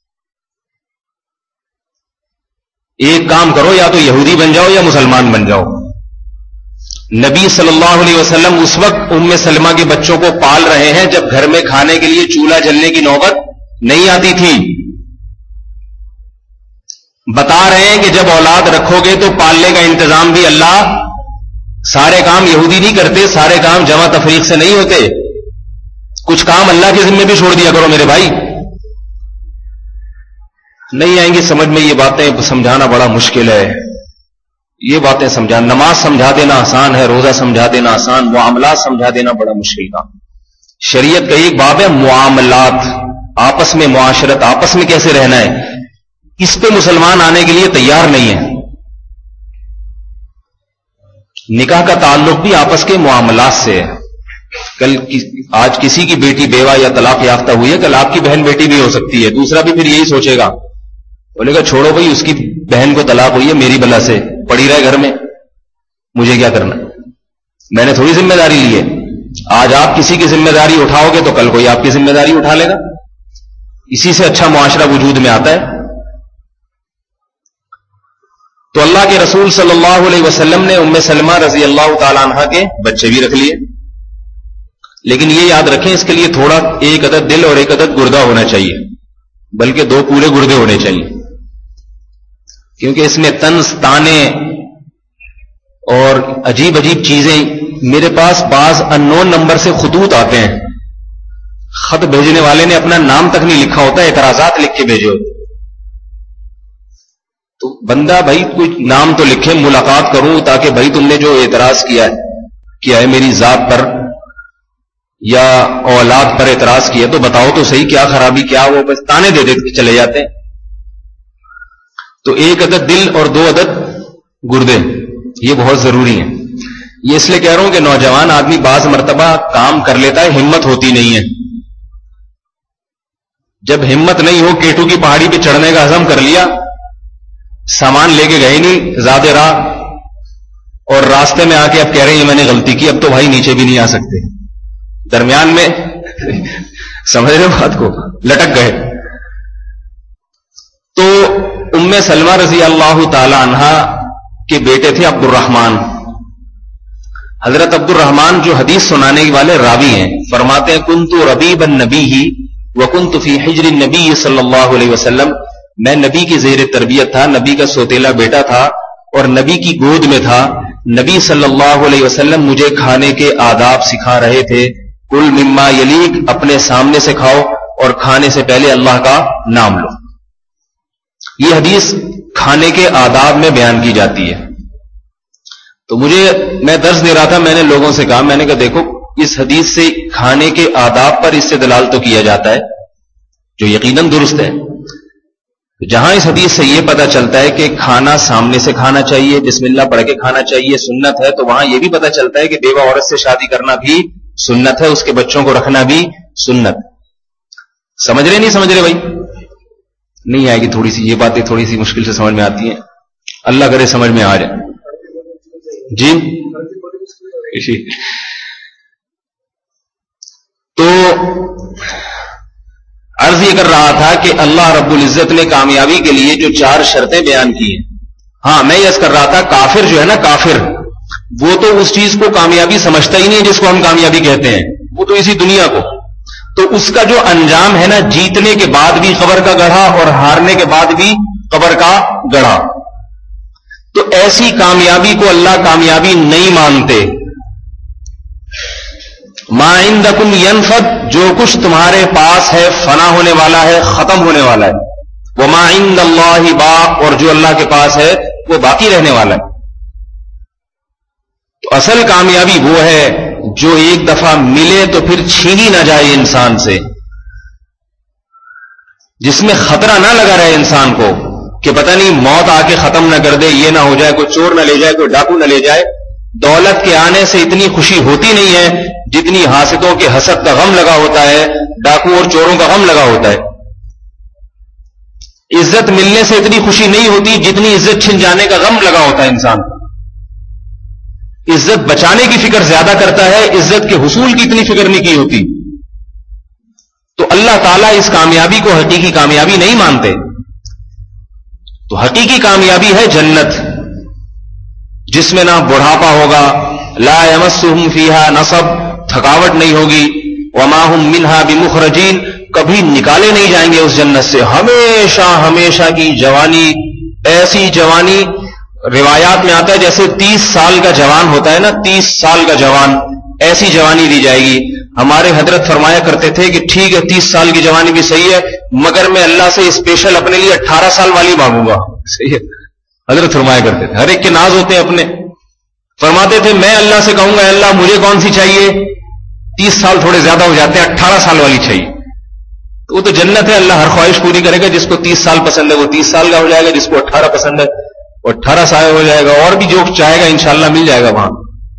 ایک کام کرو، یا تو یہودی بن جاؤ یا مسلمان بن جاؤ. نبی صلی اللہ علیہ وسلم اس وقت ام سلمہ کے بچوں کو پال رہے ہیں جب گھر میں کھانے کے لیے چولہا جلنے کی نوبت نہیں آتی تھی. بتا رہے ہیں کہ جب اولاد رکھو گے تو پالنے کا انتظام بھی اللہ، سارے کام یہودی نہیں کرتے، سارے کام جمع تفریق سے نہیں ہوتے، کچھ کام اللہ کے ذمہ بھی چھوڑ دیا کرو میرے بھائی. نہیں آئیں گی سمجھ میں یہ باتیں، سمجھانا بڑا مشکل ہے. یہ باتیں سمجھانا، نماز سمجھا دینا آسان ہے، روزہ سمجھا دینا آسان، معاملات سمجھا دینا بڑا مشکل کام. شریعت کا ایک باب ہے معاملات، آپس میں معاشرت، آپس میں کیسے رہنا ہے، اس پہ مسلمان آنے کے لیے تیار نہیں ہے. نکاح کا تعلق بھی آپس کے معاملات سے ہے. کل آج کسی کی بیٹی بیوہ یا طلاق یافتہ ہوئی ہے، کل آپ کی بہن بیٹی بھی ہو سکتی ہے. دوسرا بھی پھر یہی سوچے گا، بولے گا چھوڑو بھائی اس کی بہن کو طلاق ہوئی ہے، میری بلا سے پڑی رہے گھر میں، مجھے کیا کرنا، میں نے تھوڑی ذمہ داری لی ہے. آج آپ کسی کی ذمہ داری اٹھاؤ گے تو کل کوئی آپ کی ذمہ داری اٹھا لے گا. اسی سے اچھا معاشرہ وجود میں آتا ہے. تو اللہ کے رسول صلی اللہ علیہ وسلم نے ام سلمہ رضی اللہ تعالی عنہ کے بچے بھی رکھ لیے، لیکن یہ یاد رکھیں اس کے لیے تھوڑا ایک عدد دل اور ایک عدد گردہ ہونا چاہیے، بلکہ دو پورے گردے ہونے چاہیے. کیونکہ اس میں طنز تانے اور عجیب عجیب چیزیں. میرے پاس بعض ان نون نمبر سے خطوط آتے ہیں, خط بھیجنے والے نے اپنا نام تک نہیں لکھا ہوتا, اعتراضات لکھ کے بھیجے ہوتے. تو بندہ بھائی کوئی نام تو لکھے, ملاقات کروں تاکہ بھائی تم نے جو اعتراض کیا ہے کیا ہے میری ذات پر یا اولاد پر اعتراض کیا تو بتاؤ تو صحیح کیا خرابی کیا. وہ بس تانے دے دے چلے جاتے ہیں. تو ایک عدد دل اور دو عدد گردے یہ بہت ضروری ہیں. یہ اس لیے کہہ رہا ہوں کہ نوجوان آدمی بعض مرتبہ کام کر لیتا ہے, ہمت ہوتی نہیں ہے. جب ہمت نہیں ہو, کیٹو کی پہاڑی پہ چڑھنے کا عزم کر لیا, سامان لے کے گئے نہیں زیادہ راہ, اور راستے میں آ کے اب کہہ رہے ہیں میں نے غلطی کی, اب تو بھائی نیچے بھی نہیں آ سکتے. درمیان میں سمجھ رہے بات کو, لٹک گئے. تو ام سلمہ رضی اللہ تعالی عنہا کے بیٹے تھے عبد الرحمن. حضرت عبد الرحمن جو حدیث سنانے والے راوی ہیں, فرماتے ہیں کنت ربیب النبی وکنت فی حجر النبی صلی اللہ علیہ وسلم, میں نبی کی زیر تربیت تھا, نبی کا سوتیلا بیٹا تھا اور نبی کی گود میں تھا. نبی صلی اللہ علیہ وسلم مجھے کھانے کے آداب سکھا رہے تھے. کل مما یلیک, اپنے سامنے سے کھاؤ اور کھانے سے پہلے اللہ کا نام لو. یہ حدیث کھانے کے آداب میں بیان کی جاتی ہے. تو مجھے, میں درس دے رہا تھا, میں نے لوگوں سے کہا, میں نے کہا دیکھو اس حدیث سے کھانے کے آداب پر استدلال تو کیا جاتا ہے جو یقیناً درست ہے. جہاں اس حدیث سے یہ پتہ چلتا ہے کہ کھانا سامنے سے کھانا چاہیے, بسم اللہ پڑھ کے کھانا چاہیے, سنت ہے, تو وہاں یہ بھی پتہ چلتا ہے کہ بیوہ عورت سے شادی کرنا بھی سنت ہے, اس کے بچوں کو رکھنا بھی سنت. سمجھ رہے نہیں سمجھ رہے بھائی؟ نہیں آئے گی تھوڑی سی, یہ باتیں تھوڑی سی مشکل سے سمجھ میں آتی ہیں, اللہ کرے سمجھ میں آ جائے. جی تو عرض یہ کر رہا تھا کہ اللہ رب العزت نے کامیابی کے لیے جو چار شرطیں بیان کی ہیں, ہاں میں یہ کر رہا تھا کافر جو ہے نا, کافر وہ تو اس چیز کو کامیابی سمجھتا ہی نہیں جس کو ہم کامیابی کہتے ہیں, وہ تو اسی دنیا کو. تو اس کا جو انجام ہے نا, جیتنے کے بعد بھی قبر کا گڑھا اور ہارنے کے بعد بھی قبر کا گڑھا. تو ایسی کامیابی کو اللہ کامیابی نہیں مانتے. ما عندکم ینفد, جو کچھ تمہارے پاس ہے فنا ہونے والا ہے, ختم ہونے والا ہے. وما عند اللہ باق, اور جو اللہ کے پاس ہے وہ باقی رہنے والا ہے. تو اصل کامیابی وہ ہے جو ایک دفعہ ملے تو پھر چھینی نہ جائے انسان سے, جس میں خطرہ نہ لگا رہے انسان کو کہ پتہ نہیں موت آ کے ختم نہ کر دے, یہ نہ ہو جائے, کوئی چور نہ لے جائے, کوئی ڈاکو نہ لے جائے. دولت کے آنے سے اتنی خوشی ہوتی نہیں ہے جتنی حاسدوں کے حسد کا غم لگا ہوتا ہے, ڈاکو اور چوروں کا غم لگا ہوتا ہے. عزت ملنے سے اتنی خوشی نہیں ہوتی جتنی عزت چھن جانے کا غم لگا ہوتا ہے انسان. عزت بچانے کی فکر زیادہ کرتا ہے, عزت کے حصول کی اتنی فکر نہیں کی ہوتی. تو اللہ تعالیٰ اس کامیابی کو حقیقی کامیابی نہیں مانتے. تو حقیقی کامیابی ہے جنت, جس میں نہ بڑھاپا ہوگا, لا یمسہم فیہا نصب, تھکاوٹ نہیں ہوگی, وما ہم منہا بمخرجین, کبھی نکالے نہیں جائیں گے اس جنت سے, ہمیشہ ہمیشہ کی جوانی, ایسی جوانی روایات میں آتا ہے جیسے تیس سال کا جوان ہوتا ہے نا, تیس سال کا جوان, ایسی جوانی دی جائے گی. ہمارے حضرت فرمایا کرتے تھے کہ ٹھیک ہے تیس سال کی جوانی بھی صحیح ہے, مگر میں اللہ سے اسپیشل اپنے لیے اٹھارہ سال والی مانگوں گا. صحیح ہے, حضرت فرمایا کرتے تھے, ہر ایک کے ناز ہوتے ہیں اپنے. فرماتے تھے میں اللہ سے کہوں گا اللہ مجھے کون سی چاہیے, تیس سال تھوڑے زیادہ ہو جاتے ہیں, اٹھارہ سال والی چاہیے. تو وہ تو جنت ہے, اللہ ہر خواہش پوری کرے گا. جس کو تیس سال پسند ہے وہ تیس سال کا ہو جائے گا, جس کو اٹھارہ پسند ہے وہ اٹھارہ سال ہو جائے گا, اور بھی جو چاہے گا انشاءاللہ مل جائے گا وہاں.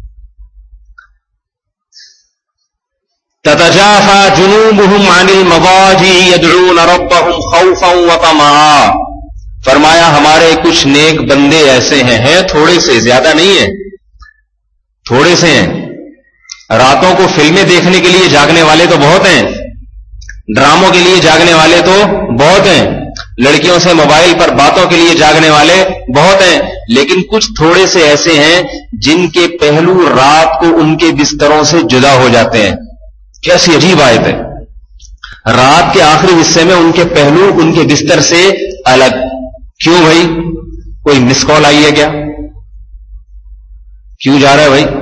تتجافى جنوبهم عن المضاجع يدعون ربهم خوفا وطمعا. فرمایا ہمارے کچھ نیک بندے ایسے ہیں, ہیں تھوڑے سے, زیادہ نہیں ہیں, تھوڑے سے ہیں. راتوں کو فلمیں دیکھنے کے لیے جاگنے والے تو بہت ہیں, ڈراموں کے لیے جاگنے والے تو بہت ہیں, لڑکیوں سے موبائل پر باتوں کے لیے جاگنے والے بہت ہیں, لیکن کچھ تھوڑے سے ایسے ہیں جن کے پہلو رات کو ان کے بستروں سے جدا ہو جاتے ہیں. کیسی عجیب آیت ہے, رات کے آخری حصے میں ان کے پہلو ان کے بستر سے الگ. کیوں بھائی؟ کوئی مس کال آئی ہے کیا؟ کیوں جا رہا ہے بھائی؟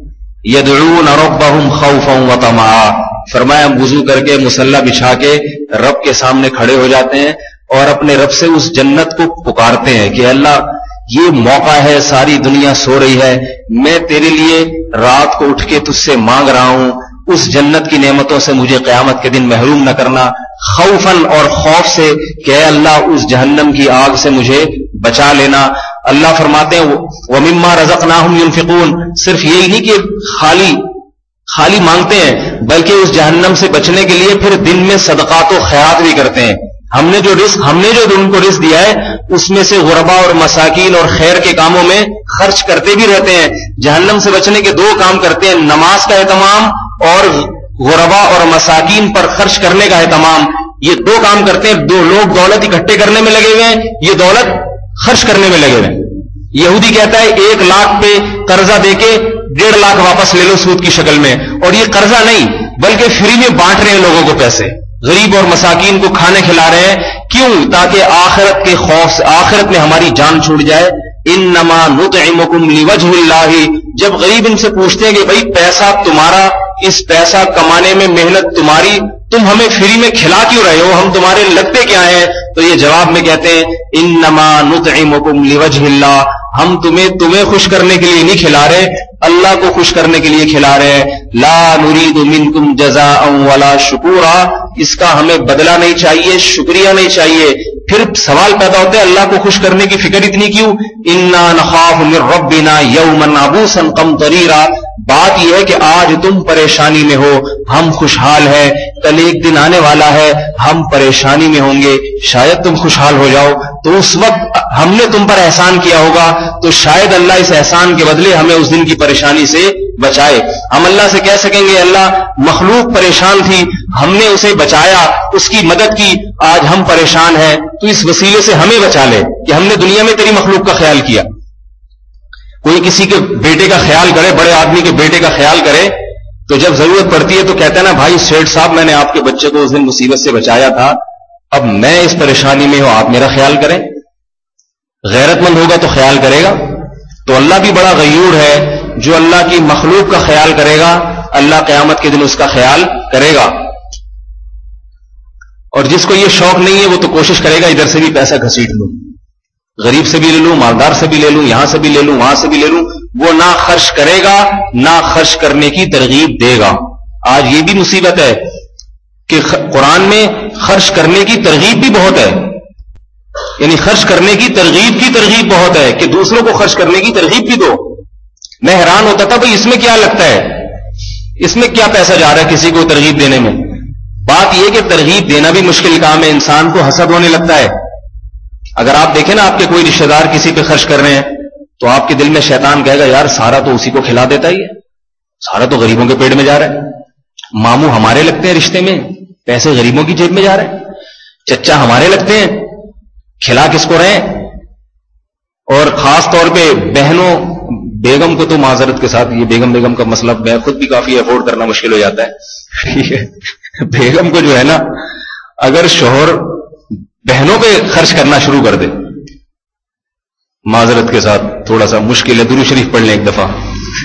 یدعون ربهم خوفا وطمعا، فرمایا ہم وضو کر کے مصلی بچھا کے رب کے سامنے کھڑے ہو جاتے ہیں اور اپنے رب سے اس جنت کو پکارتے ہیں کہ اللہ یہ موقع ہے، ساری دنیا سو رہی ہے، میں تیرے لیے رات کو اٹھ کے تجھ سے مانگ رہا ہوں، اس جنت کی نعمتوں سے مجھے قیامت کے دن محروم نہ کرنا، خوفاً اور خوف سے کہ اے اللہ اس جہنم کی آگ سے مجھے بچا لینا۔ اللہ فرماتے ہیں وَمِمَّا رَزَقْنَاهُمْ يُنْفِقُونَ، صرف یہی نہیں کہ خالی خالی مانگتے ہیں بلکہ اس جہنم سے بچنے کے لیے پھر دن میں صدقات و خیرات بھی کرتے ہیں۔ ہم نے جو رزق ہم نے جو ان کو رزق دیا ہے اس میں سے غربا اور مساکین اور خیر کے کاموں میں خرچ کرتے بھی رہتے ہیں۔ جہنم سے بچنے کے دو کام کرتے ہیں، نماز کا اہتمام اور غربا اور مساکین پر خرچ کرنے کا اہتمام، یہ دو کام کرتے ہیں۔ دو لوگ دولت اکٹھے کرنے میں لگے ہوئے ہیں، یہ دولت خرچ کرنے میں لگے ہوئے ہیں۔ یہودی کہتا ہے ایک لاکھ پہ قرضہ دے کے ڈیڑھ لاکھ واپس لے لو سود کی شکل میں، اور یہ قرضہ نہیں بلکہ فری میں بانٹ رہے ہیں لوگوں کو پیسے، غریب اور مساکین کو کھانے کھلا رہے ہیں۔ کیوں؟ تاکہ آخرت کے خوف سے آخرت میں ہماری جان چھوٹ جائے۔ انما نطعمکم لوجہ اللہ، جب غریب ان سے پوچھتے ہیں کہ بھائی پیسہ تمہارا، اس پیسہ کمانے میں محنت تمہاری، تم ہمیں فری میں کھلا کیوں رہے ہو، ہم تمہارے لگتے کیا ہیں؟ تو یہ جواب میں کہتے ہیں انما نطعمکم لوجہ اللہ، ہم تمہیں تمہیں خوش کرنے کے لیے نہیں کھلا رہے، اللہ کو خوش کرنے کے لیے کھلا رہے ہیں۔ لا نرید منکم جزاء ولا شکورا، اس کا ہمیں بدلہ نہیں چاہیے، شکریہ نہیں چاہیے۔ پھر سوال پیدا ہوتا ہے اللہ کو خوش کرنے کی فکر اتنی کیوں؟ انا نخاف من ربنا یوما عبوسا قمطریرا، بات یہ ہے کہ آج تم پریشانی میں ہو، ہم خوشحال ہیں، کل ایک دن آنے والا ہے ہم پریشانی میں ہوں گے، شاید تم خوشحال ہو جاؤ، تو اس وقت ہم نے تم پر احسان کیا ہوگا تو شاید اللہ اس احسان کے بدلے ہمیں اس دن کی پریشانی سے بچائے۔ ہم اللہ سے کہہ سکیں گے اللہ مخلوق پریشان تھی، ہم نے اسے بچایا، اس کی مدد کی، آج ہم پریشان ہیں، تو اس وسیلے سے ہمیں بچا لے کہ ہم نے دنیا میں تیری مخلوق کا خیال کیا۔ کوئی کسی کے بیٹے کا خیال کرے، بڑے آدمی کے بیٹے کا خیال کرے، تو جب ضرورت پڑتی ہے تو کہتا ہے نا بھائی سیٹھ صاحب میں نے آپ کے بچے کو اس دن مصیبت سے بچایا تھا، اب میں اس پریشانی میں ہوں، آپ میرا خیال کریں۔ غیرت مند ہوگا تو خیال کرے گا۔ تو اللہ بھی بڑا غیور ہے، جو اللہ کی مخلوق کا خیال کرے گا اللہ قیامت کے دن اس کا خیال کرے گا۔ اور جس کو یہ شوق نہیں ہے وہ تو کوشش کرے گا ادھر سے بھی پیسہ گھسیٹ لوں، غریب سے بھی لے لوں، مالدار سے بھی لے لوں، یہاں سے بھی لے لوں، وہاں سے بھی لے لوں، وہ نہ خرچ کرے گا نہ خرچ کرنے کی ترغیب دے گا۔ آج یہ بھی مصیبت ہے کہ قرآن میں خرچ کرنے کی ترغیب بھی بہت ہے، یعنی خرچ کرنے کی ترغیب کی ترغیب بہت ہے کہ دوسروں کو خرچ کرنے کی ترغیب بھی دو۔ میں حیران ہوتا تھا بھئی اس میں کیا لگتا ہے، اس میں کیا پیسہ جا رہا ہے کسی کو ترغیب دینے میں؟ بات یہ کہ ترغیب دینا بھی مشکل کام ہے، انسان کو حسد ہونے لگتا ہے۔ اگر آپ دیکھیں نا آپ کے کوئی رشتہ دار کسی پہ خرچ کر رہے ہیں تو آپ کے دل میں شیطان کہے گا یار سارا تو اسی کو کھلا دیتا ہی ہے، سارا تو غریبوں کے پیٹ میں جا رہا ہے، ماموں ہمارے لگتے ہیں رشتے میں، پیسے غریبوں کی جیب میں جا رہے ہیں، چچا ہمارے لگتے ہیں، کھلا کس کو رہے ہیں؟ اور خاص طور پہ بہنوں، بیگم کو تو معذرت کے ساتھ یہ بیگم بیگم کا مسئلہ میں خود بھی کافی افورڈ کرنا مشکل ہو جاتا ہے۔ بیگم کو جو ہے نا اگر شوہر بہنوں پہ خرچ کرنا شروع کر دے، معذرت کے ساتھ تھوڑا سا مشکل ہے، درود شریف پڑھ لیں ایک دفعہ،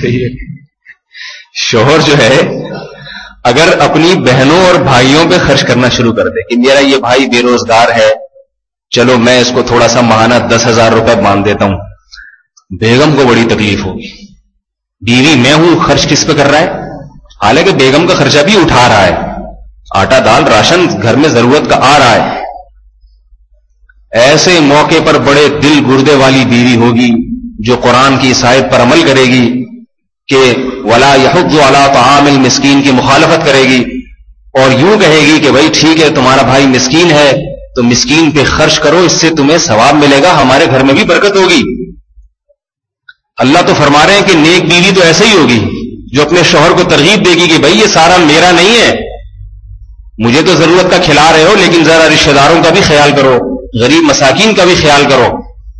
شوہر جو ہے اگر اپنی بہنوں اور بھائیوں پہ خرچ کرنا شروع کر دے کہ میرا یہ بھائی بے روزگار ہے، چلو میں اس کو تھوڑا سا ماہانہ دس ہزار روپے باندھ دیتا ہوں، بیگم کو بڑی تکلیف ہوگی۔ بیوی میں ہوں، خرچ کس پہ کر رہا ہے؟ حالانکہ بیگم کا خرچہ بھی اٹھا رہا ہے، آٹا دال راشن گھر میں ضرورت کا آ رہا ہے۔ ایسے موقع پر بڑے دل گردے والی بیوی ہوگی جو قرآن کی اس آیت پر عمل کرے گی کہ ولا یحض علی طعام المسکین کی مخالفت کرے گی اور یوں کہے گی کہ بھائی ٹھیک ہے تمہارا بھائی مسکین ہے تو مسکین پہ خرچ کرو، اس سے تمہیں ثواب ملے گا، ہمارے گھر میں بھی برکت ہوگی۔ اللہ تو فرما رہے ہیں کہ نیک بیوی تو ایسے ہی ہوگی جو اپنے شوہر کو ترغیب دے گی کہ بھائی یہ سارا میرا نہیں ہے، مجھے تو ضرورت کا کھلا رہے ہو لیکن ذرا رشتہ داروں کا بھی خیال کرو، غریب مساکین کا بھی خیال کرو۔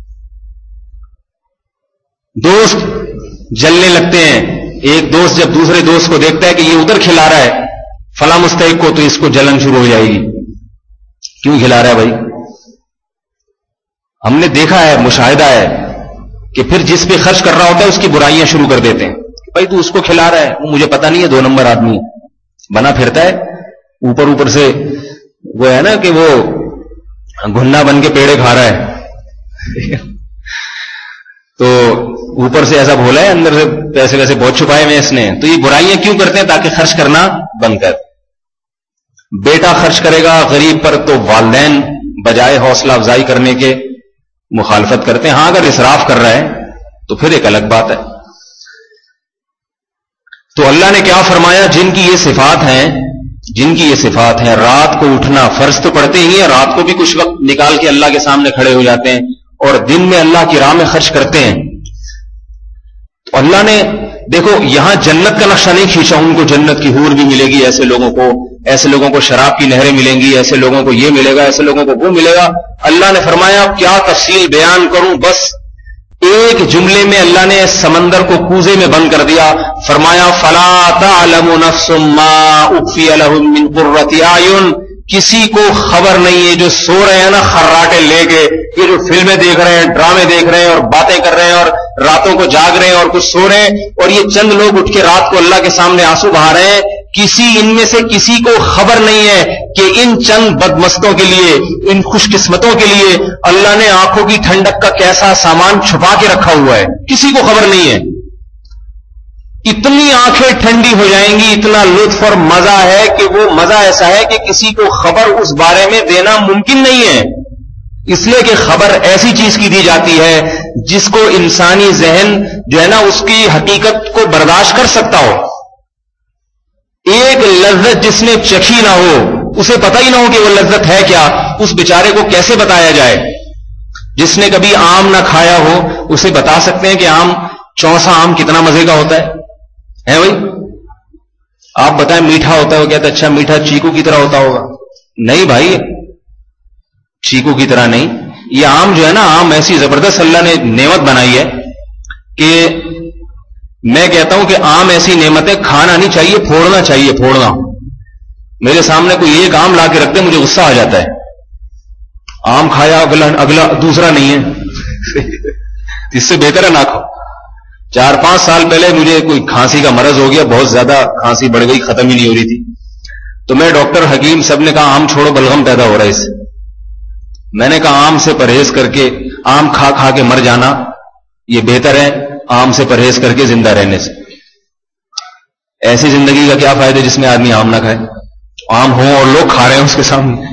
دوست جلنے لگتے ہیں، ایک دوست جب دوسرے دوست کو دیکھتا ہے کہ یہ ادھر کھلا رہا ہے فلاں مستحق کو تو اس کو جلن شروع ہو جائے گی، کیوں کھلا رہا ہے بھائی؟ ہم نے دیکھا ہے, مشاہدہ ہے کہ پھر جس پہ خرچ کر رہا ہوتا ہے اس کی برائیاں شروع کر دیتے ہیں. بھائی تو اس کو کھلا رہا ہے, وہ مجھے پتا نہیں ہے, دو نمبر آدمی بنا پھرتا ہے, اوپر اوپر سے وہ ہے نا کہ وہ گھنا بن کے پیڑے کھا رہا ہے تو اوپر سے ایسا بولا ہے, اندر سے پیسے ویسے بہت چھپائے ہوئے اس نے. تو یہ برائیاں کیوں کرتے ہیں؟ تاکہ خرچ کرنا بند کر. بیٹا خرچ کرے گا غریب پر تو والدین بجائے حوصلہ افزائی کرنے کے مخالفت کرتے ہیں. ہاں اگر اسراف کر رہا ہے تو پھر ایک الگ بات ہے. تو اللہ نے کیا فرمایا؟ جن کی یہ صفات ہیں, جن کی یہ صفات ہیں, رات کو اٹھنا, فرض تو پڑھتے ہی ہیں, رات کو بھی کچھ وقت نکال کے اللہ کے سامنے کھڑے ہو جاتے ہیں, اور دن میں اللہ کی راہ میں خرچ کرتے ہیں. تو اللہ نے دیکھو یہاں جنت کا نقشہ نہیں کھینچا, ان کو جنت کی حور بھی ملے گی, ایسے لوگوں کو, ایسے لوگوں کو شراب کی نہریں ملیں گی, ایسے لوگوں کو یہ ملے گا, ایسے لوگوں کو وہ ملے گا. اللہ نے فرمایا کیا تفصیل بیان کروں, بس ایک جملے میں اللہ نے سمندر کو کوزے میں بند کر دیا. فرمایا فلا تعلم نفس ما اخفی لهم من قرۃ اعین, کسی کو خبر نہیں ہے جو سو رہے ہیں نا خراٹے لے کے, یہ جو فلمیں دیکھ رہے ہیں, ڈرامے دیکھ رہے ہیں اور باتیں کر رہے ہیں اور راتوں کو جاگ رہے ہیں اور کچھ سو رہے ہیں, اور یہ چند لوگ اٹھ کے رات کو اللہ کے سامنے آنسو بہا رہے ہیں, کسی ان میں سے کسی کو خبر نہیں ہے کہ ان چند بدمستوں کے لیے, ان خوش قسمتوں کے لیے اللہ نے آنکھوں کی ٹھنڈک کا کیسا سامان چھپا کے رکھا ہوا ہے. کسی کو خبر نہیں ہے. اتنی آنکھیں ٹھنڈی ہو جائیں گی, اتنا لطف اور مزہ ہے کہ وہ مزہ ایسا ہے کہ کسی کو خبر اس بارے میں دینا ممکن نہیں ہے. اس لیے کہ خبر ایسی چیز کی دی جاتی ہے جس کو انسانی ذہن جو ہے نا اس کی حقیقت کو برداشت کر سکتا ہو. ایک لذت جس نے چکھی نہ ہو, اسے پتہ ہی نہ ہو کہ وہ لذت ہے کیا, اس بیچارے کو کیسے بتایا جائے؟ جس نے کبھی آم نہ کھایا ہو اسے بتا سکتے ہیں کہ آم, چوسا آم کتنا مزے کا ہوتا ہے ہے بھائی؟ آپ بتائیں میٹھا ہوتا ہے, وہ کہتا ہے اچھا میٹھا چیکو کی طرح ہوتا ہوگا. نہیں بھائی, چیکو کی طرح نہیں. یہ آم جو ہے نا, آم ایسی زبردست اللہ نے نعمت بنائی ہے کہ میں کہتا ہوں کہ آم ایسی نعمت ہے, کھانا نہیں چاہیے, پھوڑنا چاہیے, پھوڑنا. میرے سامنے کوئی ایک آم لا کے رکھ دے, مجھے غصہ آ جاتا ہے. آم کھایا, اگلا اگلا دوسرا نہیں ہے اس سے بہتر ہے نہ کھاؤ. چار پانچ سال پہلے مجھے کوئی کھانسی کا مرض ہو گیا, بہت زیادہ کھانسی بڑھ گئی, ختم ہی نہیں ہو رہی تھی. تو میں ڈاکٹر حکیم سب نے کہا آم چھوڑو, بلغم پیدا ہو رہا ہے اس سے. میں نے کہا آم سے پرہیز کر کے, آم کھا کھا کے مر جانا یہ بہتر ہے آم سے پرہیز کر کے زندہ رہنے سے. ایسی زندگی کا کیا فائدہ جس میں آدمی آم نہ کھائے, آم ہو اور لوگ کھا رہے ہیں اس کے سامنے.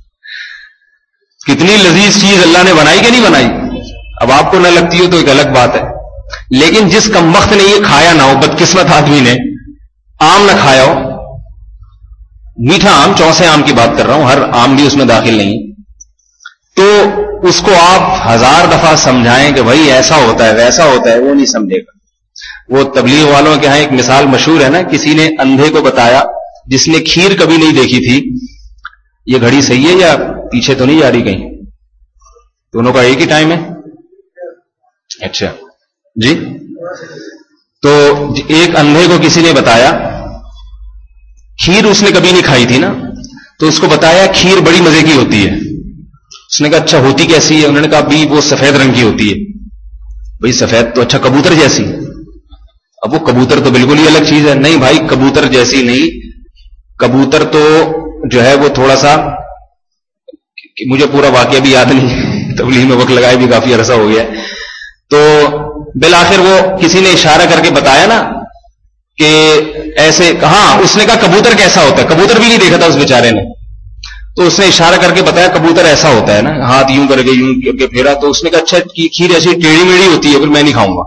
کتنی لذیذ چیز اللہ نے بنائی کہ نہیں بنائی. اب آپ کو نہ لگتی ہو تو ایک الگ بات ہے, لیکن جس کم وقت نے یہ کھایا نہ ہو, بدقسمت آدمی نے آم نہ کھایا ہو, میٹھا آم, چوسے آم کی بات کر رہا ہوں, ہر آم بھی اس میں داخل نہیں, تو اس کو آپ ہزار دفعہ سمجھائیں کہ بھائی ایسا ہوتا ہے ویسا ہوتا ہے, وہ نہیں سمجھے گا. وہ تبلیغ والوں کے ہاں ایک مثال مشہور ہے نا, کسی نے اندھے کو بتایا جس نے کھیر کبھی نہیں دیکھی تھی, یہ گھڑی صحیح ہے یا پیچھے تو نہیں جا رہی کہیں, دونوں کا ایک ہی ٹائم ہے. اچھا جی, تو ایک اندھے کو کسی نے بتایا, کھیر اس نے کبھی نہیں کھائی تھی نا, تو اس کو بتایا کھیر بڑی مزے کی ہوتی ہے. اس نے کہا اچھا ہوتی کیسی ہے؟ انہوں نے کہا بھی وہ سفید رنگ کی ہوتی ہے. بھائی سفید تو اچھا کبوتر جیسی. اب وہ کبوتر تو بالکل ہی الگ چیز ہے. نہیں بھائی کبوتر جیسی نہیں, کبوتر تو جو ہے وہ تھوڑا سا, مجھے پورا واقعہ بھی یاد نہیں, تبلیغ میں وقت لگائے بھی کافی عرصہ ہو گیا ہے. تو بالآخر وہ کسی نے اشارہ کر کے بتایا نا کہ ایسے, ہاں اس نے کہا کبوتر کیسا ہوتا ہے, کبوتر بھی نہیں دیکھا تھا اس بیچارے نے, تو اس نے اشارہ کر کے بتایا کبوتر ایسا ہوتا ہے نا, ہاتھ یوں کر کے یوں کر کے پھیرا, تو اس نے کہا اچھا کھیر ایسی ٹیڑھی میڑھی ہوتی ہے, پھر میں نہیں کھاؤں گا.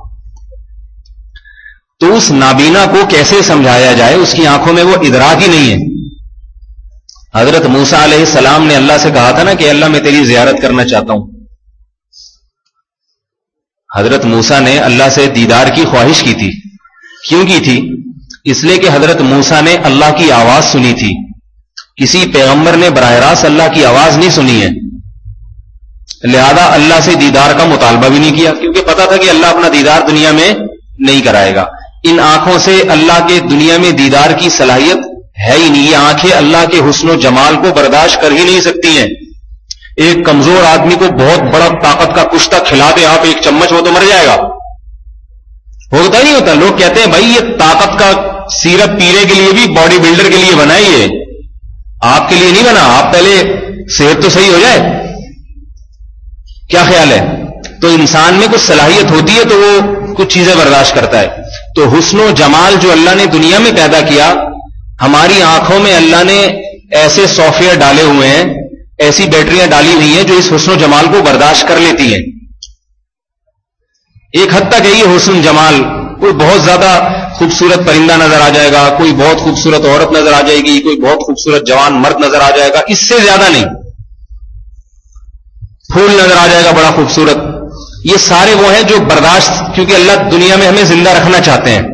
تو اس نابینا کو کیسے سمجھایا جائے, اس کی آنکھوں میں وہ ادراک ہی نہیں ہے. حضرت موسیٰ علیہ السلام نے اللہ سے کہا تھا نا کہ اللہ میں تیری زیارت کرنا چاہتا ہوں. حضرت موسیٰ نے اللہ سے دیدار کی خواہش کی تھی. کیوں کی تھی؟ اس لیے کہ حضرت موسیٰ نے اللہ کی آواز سنی تھی. کسی پیغمبر نے براہ راست اللہ کی آواز نہیں سنی ہے, لہذا اللہ سے دیدار کا مطالبہ بھی نہیں کیا, کیونکہ پتا تھا کہ اللہ اپنا دیدار دنیا میں نہیں کرائے گا. ان آنکھوں سے اللہ کے دنیا میں دیدار کی صلاحیت ہے ہی نہیں. یہ آنکھیں اللہ کے حسن و جمال کو برداشت کر ہی نہیں سکتی ہیں, ایک کمزور آدمی کو بہت بڑا طاقت کا کشتہ کھلا دے آپ ایک چمچ، وہ تو مر جائے گا. ہوتا نہیں ہوتا. لوگ کہتے ہیں بھائی یہ طاقت کا سیرپ پینے کے لیے بھی باڈی بلڈر کے لیے بنا ہی ہے، آپ کے لیے نہیں بنا. آپ پہلے صحت تو صحیح ہو جائے. کیا خیال ہے؟ تو انسان میں کچھ صلاحیت ہوتی ہے تو وہ کچھ چیزیں برداشت کرتا ہے. تو حسن و جمال جو اللہ نے دنیا میں پیدا کیا، ہماری آنکھوں میں اللہ نے ایسے سافٹ ویئر ڈالے ہوئے ہیں، ایسی بیٹریاں ڈالی ہوئی ہیں جو اس حسن و جمال کو برداشت کر لیتی ہیں. ایک حد تک ہے یہ حسن جمال. کوئی بہت زیادہ خوبصورت پرندہ نظر آ جائے گا، کوئی بہت خوبصورت عورت نظر آ جائے گی، کوئی بہت خوبصورت جوان مرد نظر آ جائے گا، اس سے زیادہ نہیں. پھول نظر آ جائے گا بڑا خوبصورت. یہ سارے وہ ہیں جو برداشت، کیونکہ اللہ دنیا میں ہمیں زندہ رکھنا چاہتے ہیں.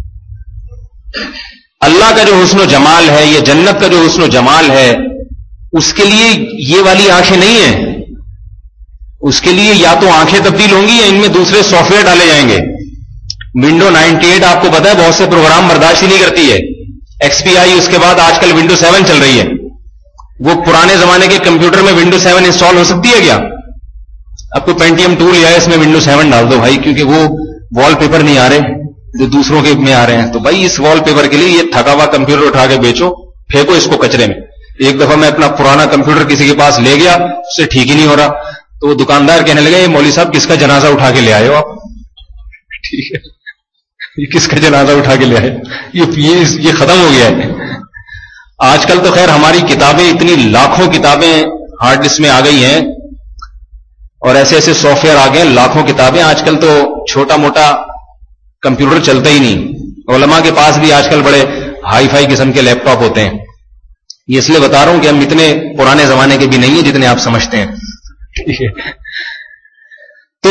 اللہ کا جو حسن و جمال ہے، یہ جنت کا جو حسن و جمال ہے، اس کے لیے یہ والی آنکھیں نہیں ہیں. اس کے لیے یا تو آنکھیں تبدیل ہوں گی یا ان میں دوسرے سافٹ ویئر ڈالے جائیں گے. ونڈو نائنٹی ایٹ آپ کو پتا ہے بہت سے پروگرام برداشت ہی نہیں کرتی ہے. ایکس پی آئی، اس کے بعد آج کل ونڈو سیون چل رہی ہے. وہ پرانے زمانے کے کمپیوٹر میں ونڈو سیون انسٹال ہو سکتی ہے کیا؟ اب کوئی پینٹیم ٹول لیا ہے، اس میں ونڈو سیون ڈال دو بھائی، کیونکہ وہ وال پیپر نہیں آ رہے جو دوسروں کے میں آ رہے ہیں. تو بھائی اس وال پیپر کے لیے یہ تھکا ہوا کمپیوٹر اٹھا کے بیچو، پھینکو اس کو کچرے میں. ایک دفعہ میں اپنا پرانا کمپیوٹر کسی کے پاس لے گیا، اس سے ٹھیک ہی نہیں ہو رہا. تو وہ دکاندار کہنے لگا یہ مولوی صاحب کس کا جنازہ اٹھا کے لے آئے ہو آپ؟ ٹھیک ہے، یہ کس کا جنازہ اٹھا کے لے آئے؟ یہ یہ ختم ہو گیا ہے. آج کل تو خیر ہماری کتابیں اتنی لاکھوں کتابیں ہارڈ ڈسک میں آ گئی ہیں اور ایسے ایسے سافٹ ویئر آ گئے ہیں، لاکھوں کتابیں. آج کل تو چھوٹا موٹا کمپیوٹر چلتا ہی نہیں. علماء کے پاس بھی آج کل بڑے ہائی فائی قسم کے لیپ ٹاپ ہوتے ہیں. یہ اس لیے بتا رہا ہوں کہ ہم اتنے پرانے زمانے کے بھی نہیں ہیں جتنے آپ سمجھتے ہیں. ٹھیک ہے. تو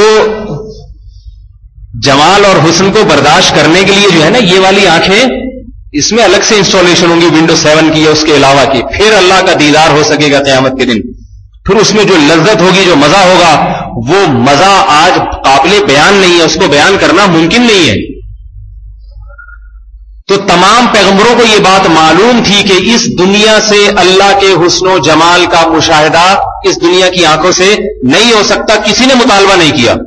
جمال اور حسن کو برداشت کرنے کے لیے جو ہے نا یہ والی آنکھیں، اس میں الگ سے انسٹالیشن ہوں گی ونڈو سیون کی یا اس کے علاوہ کی. پھر اللہ کا دیدار ہو سکے گا قیامت کے دن. پھر اس میں جو لذت ہوگی، جو مزہ ہوگا، وہ مزہ آج قابل بیان نہیں ہے، اس کو بیان کرنا ممکن نہیں ہے. تو تمام پیغمبروں کو یہ بات معلوم تھی کہ اس دنیا سے اللہ کے حسن و جمال کا مشاہدہ اس دنیا کی آنکھوں سے نہیں ہو سکتا. کسی نے مطالبہ نہیں کیا.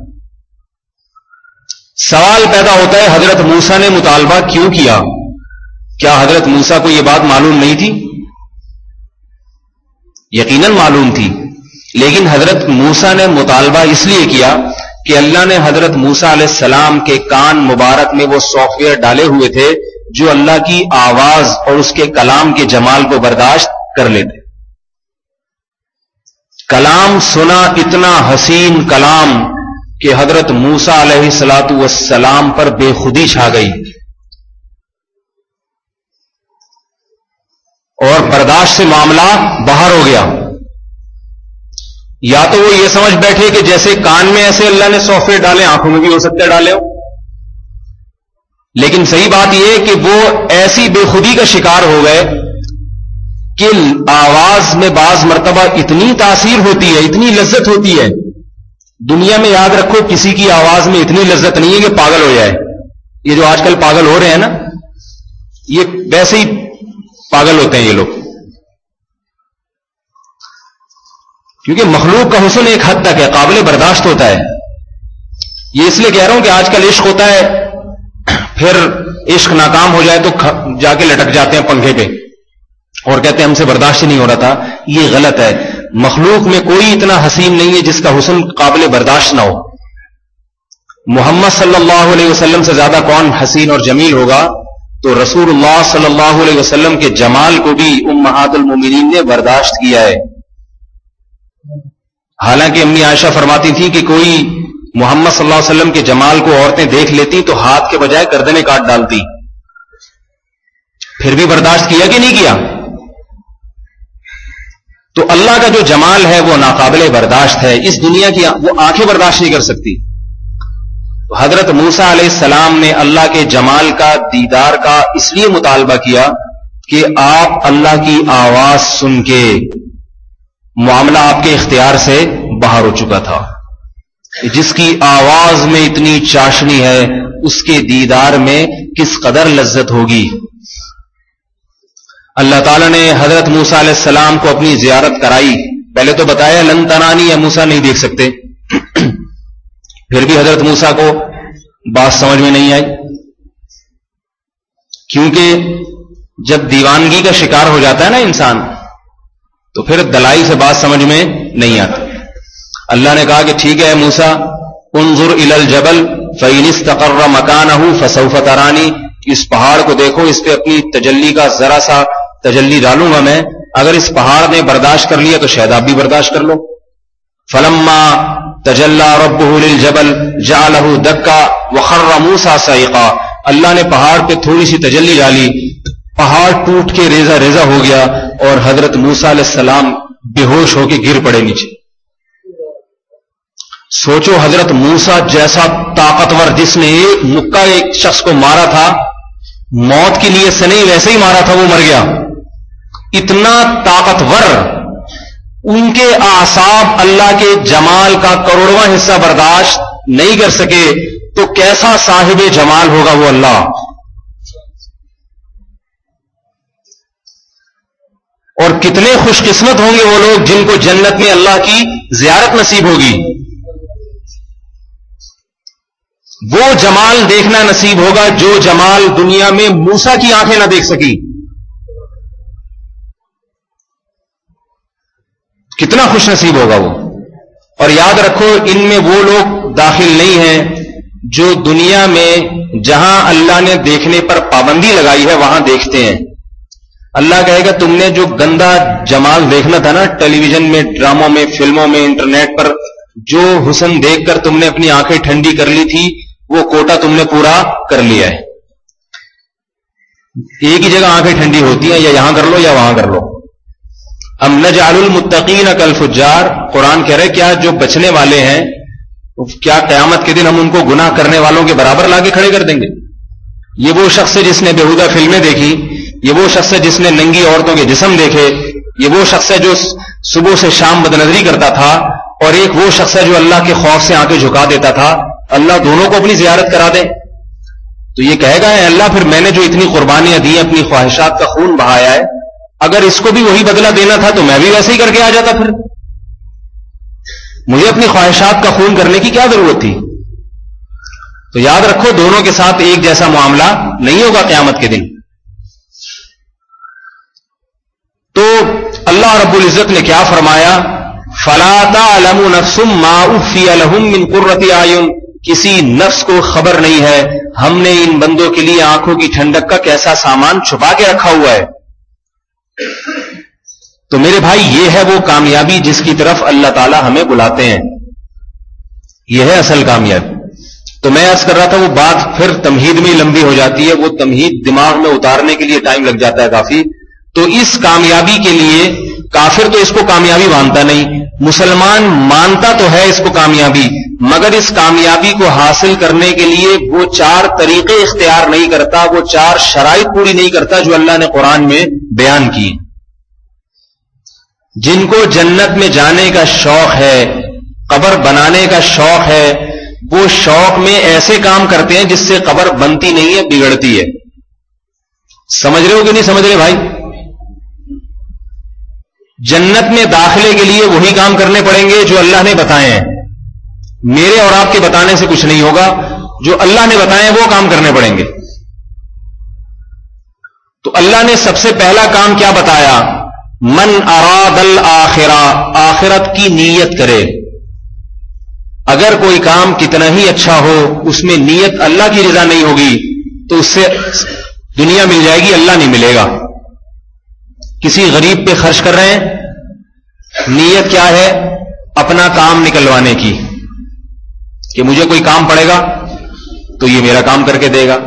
سوال پیدا ہوتا ہے حضرت موسیٰ نے مطالبہ کیوں کیا؟ کیا حضرت موسیٰ کو یہ بات معلوم نہیں تھی؟ یقیناً معلوم تھی، لیکن حضرت موسیٰ نے مطالبہ اس لیے کیا کہ اللہ نے حضرت موسیٰ علیہ السلام کے کان مبارک میں وہ سافٹ ویئر ڈالے ہوئے تھے جو اللہ کی آواز اور اس کے کلام کے جمال کو برداشت کر لیتے. کلام سنا، اتنا حسین کلام کہ حضرت موسیٰ علیہ الصلوۃ والسلام پر بے خودی چھا گئی اور برداشت سے معاملہ باہر ہو گیا. یا تو وہ یہ سمجھ بیٹھے کہ جیسے کان میں ایسے اللہ نے سافٹ ویئر ڈالے، آنکھوں میں بھی ہو سکتے ڈالے ہو. لیکن صحیح بات یہ کہ وہ ایسی بے خودی کا شکار ہو گئے کہ آواز میں بعض مرتبہ اتنی تاثیر ہوتی ہے، اتنی لذت ہوتی ہے. دنیا میں یاد رکھو کسی کی آواز میں اتنی لذت نہیں ہے کہ پاگل ہو جائے. یہ جو آج کل پاگل ہو رہے ہیں نا، یہ ویسے ہی پاگل ہوتے ہیں یہ لوگ. کیونکہ مخلوق کا حسن ایک حد تک ہے، قابل برداشت ہوتا ہے. یہ اس لیے کہہ رہا ہوں کہ آج کل عشق ہوتا ہے، پھر عشق ناکام ہو جائے تو جا کے لٹک جاتے ہیں پنکھے پہ اور کہتے ہیں ہم سے برداشت نہیں ہو رہا تھا. یہ غلط ہے. مخلوق میں کوئی اتنا حسین نہیں ہے جس کا حسن قابل برداشت نہ ہو. محمد صلی اللہ علیہ وسلم سے زیادہ کون حسین اور جمیل ہوگا؟ تو رسول اللہ صلی اللہ علیہ وسلم کے جمال کو بھی امہات المومنین نے برداشت کیا ہے. حالانکہ امی عائشہ فرماتی تھی کہ کوئی محمد صلی اللہ علیہ وسلم کے جمال کو عورتیں دیکھ لیتی تو ہاتھ کے بجائے گردنیں کاٹ ڈالتی. پھر بھی برداشت کیا کہ نہیں کیا؟ تو اللہ کا جو جمال ہے وہ ناقابل برداشت ہے. اس دنیا کی وہ آنکھیں برداشت نہیں کر سکتی. تو حضرت موسیٰ علیہ السلام نے اللہ کے جمال کا دیدار کا اس لیے مطالبہ کیا کہ آپ اللہ کی آواز سن کے، معاملہ آپ کے اختیار سے باہر ہو چکا تھا. جس کی آواز میں اتنی چاشنی ہے اس کے دیدار میں کس قدر لذت ہوگی. اللہ تعالیٰ نے حضرت موسیٰ علیہ السلام کو اپنی زیارت کرائی پہلے تو بتایا لن ترانی، یا موسیٰ نہیں دیکھ سکتے، پھر بھی حضرت موسیٰ کو بات سمجھ میں نہیں آئی، کیونکہ جب دیوانگی کا شکار ہو جاتا ہے نا انسان تو پھر دلائی سے بات سمجھ میں نہیں آتی۔ اللہ نے کہا کہ ٹھیک ہے موسیٰ، انظر الی الجبل فإن استقر مکانہ فسوف ترانی، اس پہاڑ کو دیکھو، اس پہ اپنی تجلی کا ذرا سا تجلی ڈالوں گا میں، اگر اس پہاڑ نے برداشت کر لیا تو شاید آپ بھی برداشت کر لو۔ فلما تجلی ربہ للجبل جعلہ دکا وخر موسیٰ صعقا، اللہ نے پہاڑ پہ تھوڑی سی تجلی ڈالی، پہاڑ ٹوٹ کے ریزہ ریزہ ہو گیا اور حضرت موسیٰ علیہ السلام بے ہوش ہو کے گر پڑے نیچے۔ سوچو حضرت موسیٰ جیسا طاقتور، جس نے ایک مکہ ایک شخص کو مارا تھا، موت کی نیت سے نہیں ویسے ہی مارا تھا، وہ مر گیا، اتنا طاقتور، ان کے اعصاب اللہ کے جمال کا کروڑواں حصہ برداشت نہیں کر سکے، تو کیسا صاحب جمال ہوگا وہ اللہ۔ اور کتنے خوش قسمت ہوں گے وہ لوگ جن کو جنت میں اللہ کی زیارت نصیب ہوگی، وہ جمال دیکھنا نصیب ہوگا جو جمال دنیا میں موسیٰ کی آنکھیں نہ دیکھ سکی۔ کتنا خوش نصیب ہوگا وہ۔ اور یاد رکھو ان میں وہ لوگ داخل نہیں ہیں جو دنیا میں جہاں اللہ نے دیکھنے پر پابندی لگائی ہے وہاں دیکھتے ہیں۔ اللہ کہے گا تم نے جو گندا جمال دیکھنا تھا نا ٹیلی ویژن میں، ڈراموں میں، فلموں میں، انٹرنیٹ پر، جو حسن دیکھ کر تم نے اپنی آنکھیں ٹھنڈی کر لی تھی، وہ کوٹا تم نے پورا کر لیا ہے۔ ایک ہی جگہ آنکھیں ٹھنڈی ہوتی ہیں، یا یہاں کر لو یا وہاں کر لو۔ ام نجعل المتقین کالفجار، قرآن کہہ رہے کیا جو بچنے والے ہیں کیا قیامت کے دن ہم ان کو گناہ کرنے والوں کے برابر لا کے کھڑے کر دیں گے؟ یہ وہ شخص ہے جس نے بےہودہ فلمیں دیکھی، یہ وہ شخص ہے جس نے ننگی عورتوں کے جسم دیکھے، یہ وہ شخص ہے جو صبح سے شام بدنظری کرتا تھا، اور ایک وہ شخص ہے جو اللہ کے خوف سے آنکھیں جھکا دیتا تھا۔ اللہ دونوں کو اپنی زیارت کرا دے تو یہ کہے گا اے اللہ پھر میں نے جو اتنی قربانیاں دی ہیں، اپنی خواہشات کا خون بہایا ہے، اگر اس کو بھی وہی بدلہ دینا تھا تو میں بھی ویسے ہی کر کے آ جاتا، پھر مجھے اپنی خواہشات کا خون کرنے کی کیا ضرورت تھی؟ تو یاد رکھو دونوں کے ساتھ ایک جیسا معاملہ نہیں ہوگا قیامت کے دن۔ تو اللہ رب العزت نے کیا فرمایا؟ فلا تعلم نفس ما اخفی لهم من قرۃ اعین، کسی نفس کو خبر نہیں ہے ہم نے ان بندوں کے لیے آنکھوں کی ٹھنڈک کا کیسا سامان چھپا کے رکھا ہوا ہے۔ تو میرے بھائی یہ ہے وہ کامیابی جس کی طرف اللہ تعالی ہمیں بلاتے ہیں، یہ ہے اصل کامیابی۔ تو میں عرض کر رہا تھا وہ بات پھر تمہید میں لمبی ہو جاتی ہے، وہ تمہید دماغ میں اتارنے کے لیے ٹائم لگ جاتا ہے کافی۔ تو اس کامیابی کے لیے کافر تو اس کو کامیابی مانتا نہیں، مسلمان مانتا تو ہے اس کو کامیابی، مگر اس کامیابی کو حاصل کرنے کے لیے وہ چار طریقے اختیار نہیں کرتا، وہ چار شرائط پوری نہیں کرتا جو اللہ نے قرآن میں بیان کی۔ جن کو جنت میں جانے کا شوق ہے، قبر بنانے کا شوق ہے، وہ شوق میں ایسے کام کرتے ہیں جس سے قبر بنتی نہیں ہے، بگڑتی ہے۔ سمجھ رہے ہو کہ نہیں سمجھ رہے بھائی؟ جنت میں داخلے کے لیے وہی کام کرنے پڑیں گے جو اللہ نے بتائے ہیں، میرے اور آپ کے بتانے سے کچھ نہیں ہوگا، جو اللہ نے بتائے ہیں وہ کام کرنے پڑیں گے۔ تو اللہ نے سب سے پہلا کام کیا بتایا؟ من اراد الآخرہ، آخرت کی نیت کرے۔ اگر کوئی کام کتنا ہی اچھا ہو اس میں نیت اللہ کی رضا نہیں ہوگی تو اس سے دنیا مل جائے گی، اللہ نہیں ملے گا۔ کسی غریب پہ خرچ کر رہے ہیں، نیت کیا ہے؟ اپنا کام نکلوانے کی، کہ مجھے کوئی کام پڑے گا تو یہ میرا کام کر کے دے گا،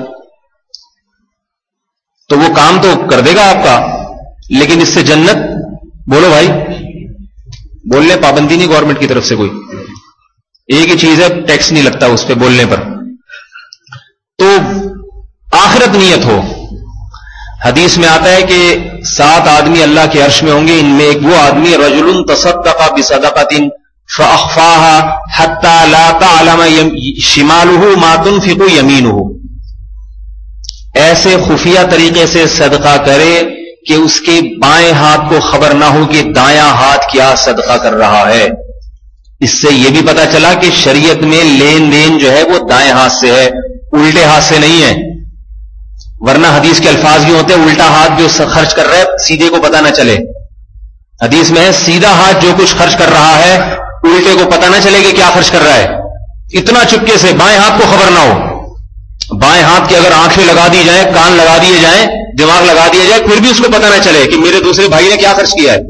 تو وہ کام تو کر دے گا آپ کا، لیکن اس سے جنت، بولو بھائی، بولنے پابندی نہیں گورنمنٹ کی طرف سے کوئی، ایک ہی چیز ہے ٹیکس نہیں لگتا اس پہ بولنے پر۔ تو آخرت نیت ہو۔ حدیث میں آتا ہے کہ سات آدمی اللہ کے عرش میں ہوں گے، ان میں ایک وہ آدمی رجل تصدق بصدقۃ فاخفاها حتى لا تعلم شماله ما تنفق يمينه، ایسے خفیہ طریقے سے صدقہ کرے کہ اس کے بائیں ہاتھ کو خبر نہ ہو کہ دایاں ہاتھ کیا صدقہ کر رہا ہے. اس سے یہ بھی پتا چلا کہ شریعت میں لین دین جو ہے وہ دائیں ہاتھ سے ہے, الٹے ہاتھ سے نہیں ہے. ورنہ حدیث کے الفاظ یہ ہوتے ہیں الٹا ہاتھ جو خرچ کر رہا ہے سیدھے کو پتا نہ چلے. حدیث میں ہے سیدھا ہاتھ جو کچھ خرچ کر رہا ہے الٹے کو پتا نہ چلے کہ کیا خرچ کر رہا ہے. اتنا چپکے سے بائیں ہاتھ کو خبر نہ ہو. بائیں ہاتھ کی اگر آنکھیں لگا دی جائیں, کان لگا دیے جائیں, دماغ لگا دیا جائے, پھر بھی اس کو پتا نہ چلے کہ میرے دوسرے بھائی نے کیا خرچ کیا ہے.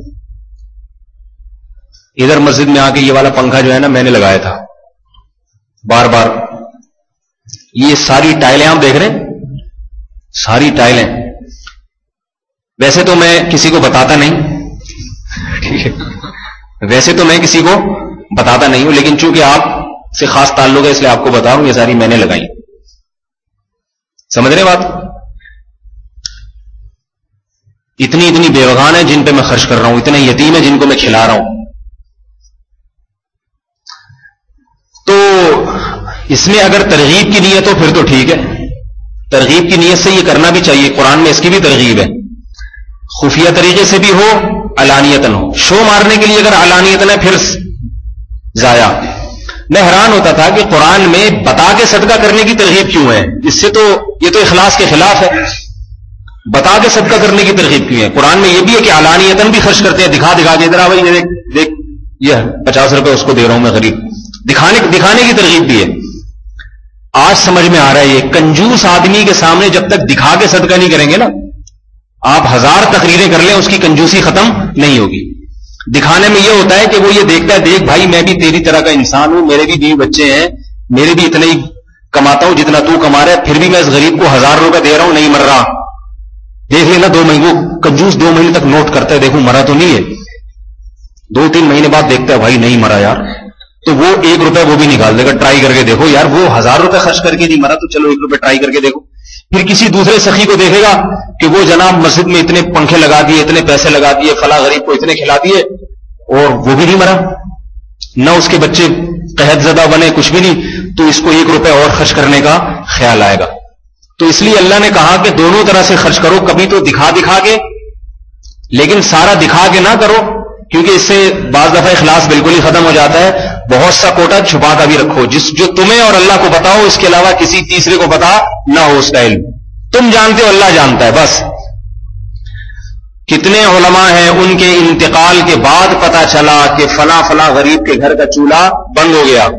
ادھر مسجد میں آ کے یہ والا پنکھا جو ہے نا میں نے لگایا تھا بار بار. یہ ساری ٹائلیں آپ دیکھ رہے ہیں, ساری ٹائلیں. ویسے تو میں کسی کو بتاتا نہیں, ٹھیک ہے, ویسے تو میں کسی کو بتاتا نہیں ہوں, لیکن چونکہ آپ سے خاص تعلق ہے اس لیے آپ کو بتا رہا ہوں. یہ ساری میں نے لگائی. سمجھ رہے بات؟ اتنی اتنی بیوغان ہیں جن پہ میں خرچ کر رہا ہوں, اتنے یتیم ہیں جن کو میں کھلا رہا ہوں. تو اس میں اگر ترغیب کی نیت ہو پھر تو ٹھیک ہے, ترغیب کی نیت سے یہ کرنا بھی چاہیے. قرآن میں اس کی بھی ترغیب ہے, خفیہ طریقے سے بھی ہو علانیتاً ہو. شو مارنے کے لیے اگر علانیتاً ہے پھر ضائع. میں حیران ہوتا تھا کہ قرآن میں بتا کے صدقہ کرنے کی ترغیب کیوں ہے. اس سے تو یہ تو اخلاص کے خلاف ہے. بتا کے صدقہ کرنے کی ترغیب کیوں ہے. قرآن میں یہ بھی ہے کہ علانیتاً بھی خرچ کرتے ہیں, دکھا دکھا کے ادھر بھائی دیکھ دیکھ یہ پچاس روپے اس کو دے رہا ہوں میں غریب, دکھانے دکھانے کی ترغیب بھی ہے. آج سمجھ میں آ رہا ہے یہ کنجوس آدمی کے سامنے جب تک دکھا کے صدقہ نہیں کریں گے نا, آپ ہزار تقریریں کر لیں اس کی کنجوسی ختم نہیں ہوگی. دکھانے میں یہ ہوتا ہے کہ وہ یہ دیکھتا ہے دیکھ بھائی میں بھی تیری طرح کا انسان ہوں, میرے بھی بیوی بچے ہیں, میرے بھی اتنے ہی کماتا ہوں جتنا تو کما رہا ہے, پھر بھی میں اس غریب کو ہزار روپے دے رہا ہوں, نہیں مر رہا. دیکھ لینا دو مہینے, کنجوس دو مہینے تک نوٹ کرتا ہے دیکھوں مرا تو نہیں ہے. دو تین مہینے بعد دیکھتا ہے بھائی نہیں مرا یار, تو وہ ایک روپے وہ بھی نکال دے گا. ٹرائی کر کے دیکھو یار, وہ ہزار روپے خرچ کر کے نہیں مرا تو چلو ایک روپے ٹرائی کر کے دیکھو. پھر کسی دوسرے سخی کو دیکھے گا کہ وہ جناب مسجد میں اتنے پنکھے لگا دیے, اتنے پیسے لگا دیے, فلاں غریب کو اتنے کھلا دیے, اور وہ بھی نہیں مرا, نہ اس کے بچے قحط زدہ بنے, کچھ بھی نہیں. تو اس کو ایک روپے اور خرچ کرنے کا خیال آئے گا. تو اس لیے اللہ نے کہا کہ دونوں طرح سے خرچ کرو, کبھی تو دکھا دکھا کے, لیکن سارا دکھا کے نہ کرو, کیونکہ اس سے بعض دفعہ اخلاص بالکل ہی ختم ہو جاتا ہے. بہت سا کوٹا چھپا کا بھی رکھو, جس جو تمہیں اور اللہ کو بتاؤ, اس کے علاوہ کسی تیسرے کو پتا نہ ہو. اس کا علم تم جانتے ہو, اللہ جانتا ہے بس. کتنے علماء ہیں ان کے انتقال کے بعد پتا چلا کہ فلاں فلاں غریب کے گھر کا چولہا بند ہو گیا.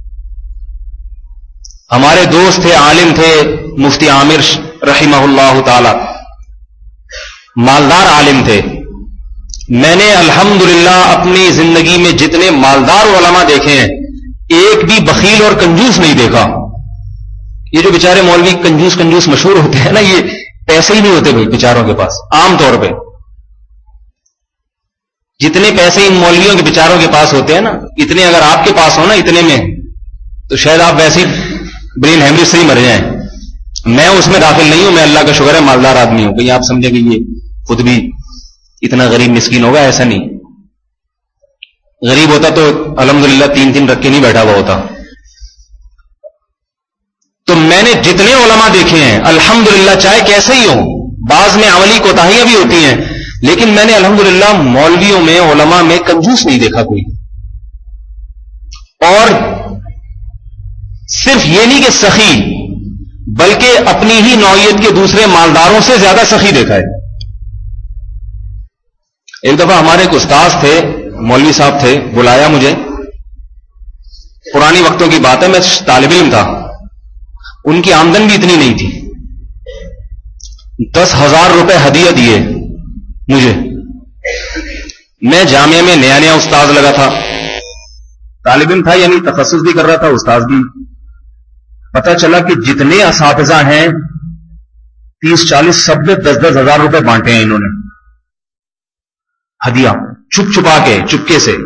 ہمارے دوست تھے, عالم تھے, مفتی عامر رحمہ اللہ تعالی, مالدار عالم تھے. میں نے الحمدللہ اپنی زندگی میں جتنے مالدار علماء دیکھے ہیں ایک بھی بخیل اور کنجوس نہیں دیکھا. یہ جو بیچارے مولوی کنجوس کنجوس مشہور ہوتے ہیں نا, یہ پیسے ہی نہیں ہوتے بھائی بیچاروں کے پاس. عام طور پہ جتنے پیسے ان مولویوں کے بیچاروں کے پاس ہوتے ہیں نا, اتنے اگر آپ کے پاس ہو نا اتنے میں, تو شاید آپ ویسے برین ہیمریج سے ہی مر جائیں. میں اس میں داخل نہیں ہوں, میں اللہ کا شکر ہے مالدار آدمی ہوں. کہیں آپ سمجھیں کہ یہ خود بھی اتنا غریب مسکین ہوگا, ایسا نہیں. غریب ہوتا تو الحمدللہ تین تین رکھ کے نہیں بیٹھا ہوا ہوتا. تو میں نے جتنے علماء دیکھے ہیں الحمدللہ, چاہے کیسے ہی ہوں, بعض میں عملی کوتاہیاں بھی ہوتی ہیں, لیکن میں نے الحمدللہ مولویوں میں, علماء میں کنجوس نہیں دیکھا کوئی. اور صرف یہ نہیں کہ سخی, بلکہ اپنی ہی نوعیت کے دوسرے مالداروں سے زیادہ سخی دیکھا ہے. ایک دفعہ ہمارے ایک استاذ تھے, مولوی صاحب تھے, بلایا مجھے. پرانی وقتوں کی بات ہے, میں طالب علم تھا. ان کی آمدن بھی اتنی نہیں تھی. دس ہزار روپے ہدیہ دیے مجھے. میں جامعہ میں نیا نیا استاذ لگا تھا, طالب علم تھا, یعنی تخصص بھی کر رہا تھا, استاذ بھی. پتا چلا کہ جتنے اساتذہ ہیں تیس چالیس سب میں دس دس ہزار روپے بانٹے ہیں انہوں نے ہدیہ, چھپ چھپا کے, چپکے سے,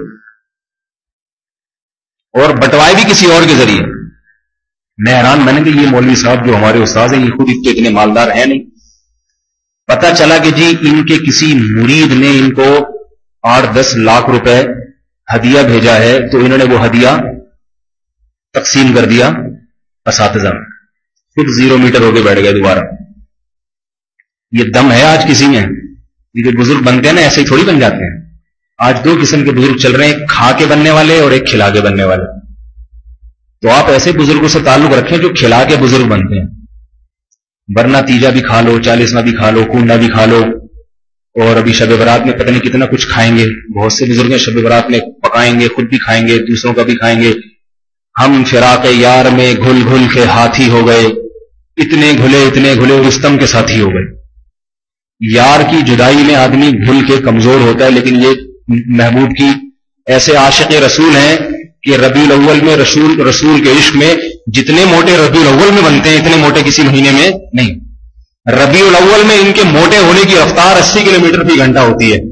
اور بٹوائے بھی کسی اور کے ذریعے. میں حیران, میں نے کہ یہ مولوی صاحب جو ہمارے استاذ ہیں یہ خود اتنے مالدار ہیں نہیں. پتا چلا کہ جی ان کے کسی مرید نے ان کو آٹھ دس لاکھ روپے ہدیہ بھیجا ہے, تو انہوں نے وہ ہدیہ تقسیم کر دیا اساتذہ میں. خود زیرو میٹر ہو کے بیٹھ گئے دوبارہ. یہ دم ہے آج کسی میں؟ یہ جو بزرگ بنتے ہیں نا ایسے ہی تھوڑی بن جاتے ہیں. آج دو قسم کے بزرگ چل رہے ہیں, ایک کھا کے بننے والے اور ایک کھلا کے بننے والے. تو آپ ایسے بزرگوں سے تعلق رکھیں جو کھلا کے بزرگ بنتے ہیں, ورنہ تیجا بھی کھا لو, چالیسواں بھی کھا لو, کنڈا بھی کھا لو, اور ابھی شب برات میں پتہ نہیں کتنا کچھ کھائیں گے. بہت سے بزرگ شب برات میں پکائیں گے, خود بھی کھائیں گے, دوسروں کا بھی کھائیں گے. ہم فراق یار میں گھل گھل کے ہاتھی ہو گئے, اتنے گھلے اتنے گھلے رستم کے ساتھی ہو گئے. یار کی جدائی میں آدمی گھل کے کمزور ہوتا ہے, لیکن یہ محبوب کی ایسے عاشق رسول ہیں کہ ربیع الاول میں رسول رسول کے عشق میں جتنے موٹے ربیع الاول میں بنتے ہیں اتنے موٹے کسی مہینے میں نہیں. ربیع الاول میں ان کے موٹے ہونے کی رفتار اسی کلو میٹر فی گھنٹہ ہوتی ہے.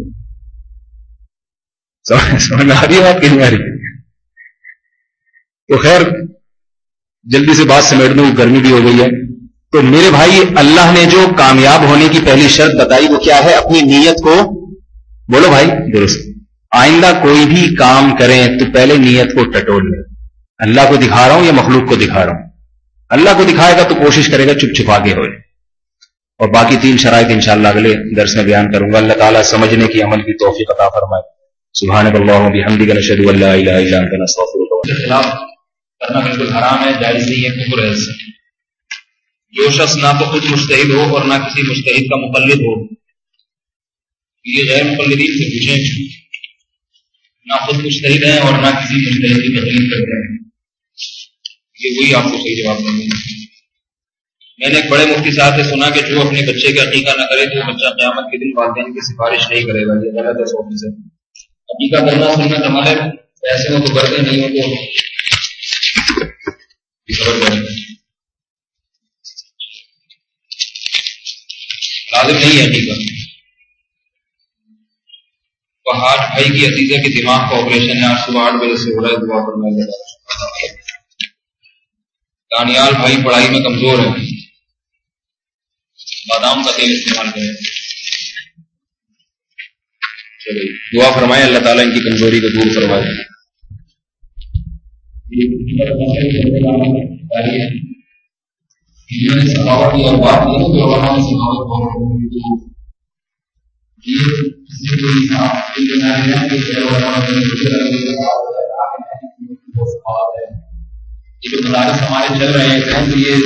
سمجھ میں آ رہی ہے بات کہ نہیں آ رہی؟ تو خیر جلدی سے بات سمیٹ دوں, گرمی بھی ہو گئی ہے. تو میرے بھائی, اللہ نے جو کامیاب ہونے کی پہلی شرط بتائی وہ کیا ہے؟ اپنی نیت کو, بولو بھائی درست. آئندہ کوئی بھی کام کریں تو پہلے نیت کو ٹٹول لیں. اللہ کو دکھا رہا ہوں یا مخلوق کو دکھا رہا ہوں؟ اللہ کو دکھائے گا تو کوشش کرے گا چپ چھپا کے ہوئے. اور باقی تین شرائط انشاءاللہ اگلے درس میں بیان کروں گا. اللہ تعالیٰ سمجھنے کی عمل کی توفیق عطا فرمائے. سبحانک اللہم بحمدک نشہد ان لا الہ الا انت نستغفرک و نتوب الیک. کرنا بالکل حرام ہے, جائز نہیں ہے, کفر ہے. جو شخص نہ تو خود مجتہد ہو اور نہ کسی مجتہد کا مقلد ہو, یہ غیر مقلدین سے پوچھیں, نہ خود مجتہد ہیں اور نہ کسی مجتہد کی تقلید کرتے ہیں, یہ وہی آپ کو صحیح جواب دیں گے. میں نے ایک بڑے مفتی صاحب سے سنا کہ جو اپنے بچے کا عقیقہ نہ کرے تو وہ بچہ قیامت کے دن والدین کی سفارش نہیں کرے گا. یہ غلط ہے سو فیصد. عقیقہ کرنا سننا ہمارے پیسے ہو تو کرتے, نہیں ہو تو لازم نہیں ہے عقیقہ. پہاڑ بھائی کی عزیزہ کے دماغ کا آپریشن ہے, آج صبح آٹھ بجے سے ہو رہا ہے, دعا کرنا. دانیال بھائی پڑھائی میں کمزور ہیں, بادام کا تیل استعمال کریں. چلیے دعا فرمائیں, اللہ تعالیٰ ان کی کمزوری کو دور کروائے. سخاوت کی اور بات یہ ہے کہ علماء سخاوت بہت یہ جو مدارس ہمارے چل رہے ہیں تو یہ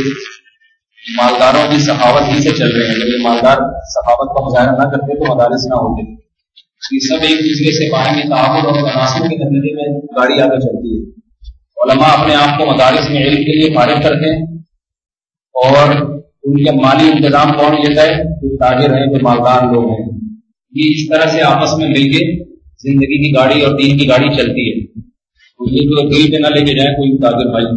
مالداروں کی سخاوت ہی سے چل رہے ہیں. جب یہ مالدار سخاوت کا مظاہرہ نہ کرتے تو مدارس نہ ہوتے. یہ سب ایک دوسرے سے باہمی تعاون اور تناسب کے نتیجے میں گاڑی آگے چلتی ہے. علماء اپنے آپ کو مدارس میں علم کے لیے فارغ کرتے ہیں اور ان کے مالی انتظام کون لیتا ہے؟ جو تاجر ہیں, جو مالدار لوگ ہیں. یہ اس طرح سے آپس میں مل کے زندگی کی گاڑی اور دین کی گاڑی چلتی ہے. تو یہ جو دل پہ نہ لے کے جائیں کوئی تاجر بھائی,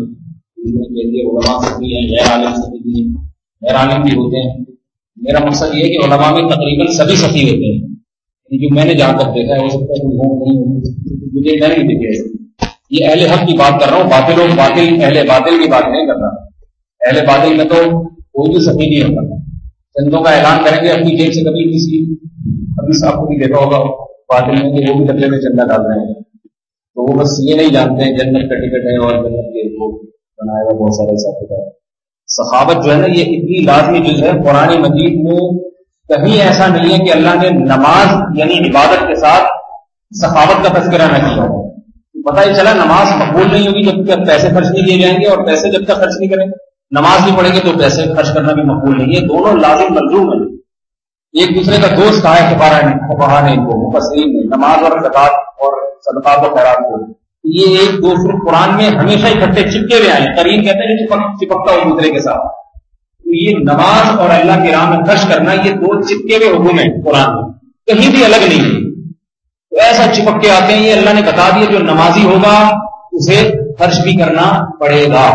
علماء سے بھی ہیں, غیر عالم سے بھی ہیں, غیر عالم بھی ہوتے ہیں. میرا مقصد یہ ہے کہ علماء میں تقریباً سبھی سخی ہوتے ہیں. جو میں نے جہاں تک دیکھا ہے ہو سکتا ہے مجھے میں نہیں دیکھے. یہ اہل حق کی بات کر رہا ہوں, باطل و باطل اہل باطل کی بات نہیں کر رہا. اہل باطل میں تو کوئی بھی سخی نہیں ہوتا. چندوں کا اعلان کریں گے اپنی جیب سے, کبھی کسی ابھی صاحب کو بھی دیکھا ہوگا باطل میں کہ وہ بھی ڈبے میں چندہ ڈال رہے ہیں. تو وہ بس یہ نہیں جانتے ہیں جنت کا ٹکٹ ہے اور جنت کے وہ بنایا ہوا بہت سارے حساب کتاب. سخاوت جو ہے نا یہ اتنی لازمی چیز ہے. قرآن مجید میں کہیں ایسا نہیں ہے کہ اللہ نے نماز یعنی عبادت کے ساتھ سخاوت کا تذکرہ نہ کیا ہو. پتہ ہی چلا نماز مقبول نہیں ہوگی جب تک پیسے خرچ نہیں کیے جائیں گے, اور پیسے جب تک خرچ نہیں کریں گے نماز نہیں پڑھیں گے تو پیسے خرچ کرنا بھی مقبول نہیں ہے. دونوں لازم ملزوم ہیں. ایک دوسرے کا دوست کہا ہے فقہا نے ان کو مفسرین نے, نماز اور زکات اور صدقات و خیرات کو. یہ ایک دوسرے قرآن میں ہمیشہ اکٹھے چپکے ہوئے آئے. قرین کہتے ہیں چپک چپکتا ہو دوسرے کے ساتھ. یہ نماز اور اللہ کی راہ میں خرچ کرنا یہ دو چپکے ہوئے حکم ہیں قرآن میں, کہیں بھی الگ نہیں ہے. تو ایسا چپک کے آتے ہیں. یہ اللہ نے بتا دیا جو نمازی ہوگا اسے خرچ بھی کرنا پڑے گا.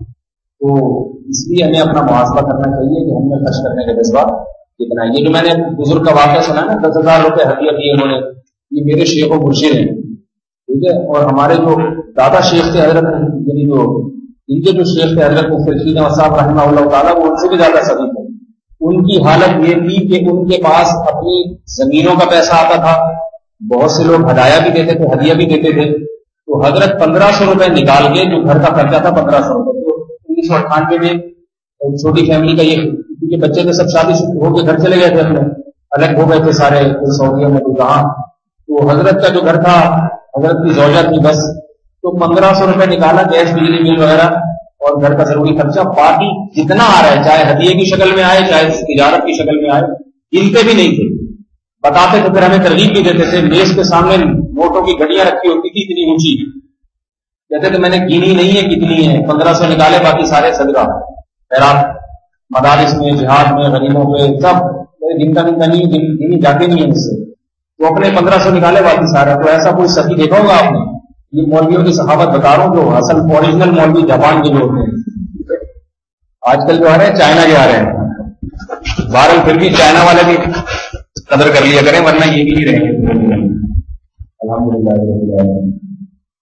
تو اس لیے ہمیں اپنا محاسبہ کرنا چاہیے کہ ہم نے خرچ کرنے کا جذبہ کتنا ہے. یہ جو میں نے بزرگ کا واقعہ سنا نا, دس ہزار روپے ہدیہ دیے انہوں نے, یہ میرے شیخ و مرشد ہیں, ٹھیک ہے. اور ہمارے جو دادا شیخ تھے حضرت, یعنی جو ان کے جو شیخ تھے حضرت مفتی صاحب رحمہ اللہ تعالیٰ, وہ ان سے بھی زیادہ سبھی تھے. ان کی حالت یہ تھی کہ ان کے پاس اپنی زمینوں کا پیسہ آتا تھا, بہت سے لوگ ہدایہ بھی دیتے تھے, ہدیہ بھی دیتے تھے. تو حضرت پندرہ سو روپئے نکال کے, جو گھر کا خرچہ تھا پندرہ سو روپئے, تو انیس سو اٹھانوے میں چھوٹی فیملی کا یہ, کیونکہ بچے تو سب شادی ہو کے گھر چلے گئے تھے اپنے, الگ ہو گئے تھے سارے سعودیہ میں تو کہاں، تو حضرت کا جو گھر تھا، حضرت کی زوجہ تھی بس، تو پندرہ سو روپے نکالا گیس بجلی بل وغیرہ اور گھر کا ضروری خرچہ، باقی جتنا آ رہا ہے چاہے ہدیے کی شکل میں آئے چاہے تجارت کی شکل میں آئے، گنتے بھی نہیں تھے، بتاتے تھے، پھر ہمیں ترغیب بھی دیتے تھے. میز کے سامنے نوٹوں کی گھڑیاں رکھی ہوتی تھی اتنی اونچی، کہتے تھے میں نے گنی نہیں ہے کتنی ہے، پندرہ سو نکالے باقی سارے صدقہ. خیرات مدارس میں، جہاد میں، غنیموں پہ سب گنتا گنتا نہیں، گنی جاتے نہیں ہے مجھ سے، تو اپنے پندرہ سو نکالے باقی سارا. تو ایسا کوئی سخی دیکھا ہوگا آپ نے؟ یہ مولویوں کی صحابت بتا رہا ہوں، جو اصل اوریجنل مولوی جاپان کے جو ہوتے ہیں، آج کل جو آ رہے ہیں چائنا کے آ رہے ہیں. بہرحال پھر بھی چائنا والے بھی قدر کر لیا کریں، ورنہ یہ بھی نہیں رہیں گے. الحمدللہ.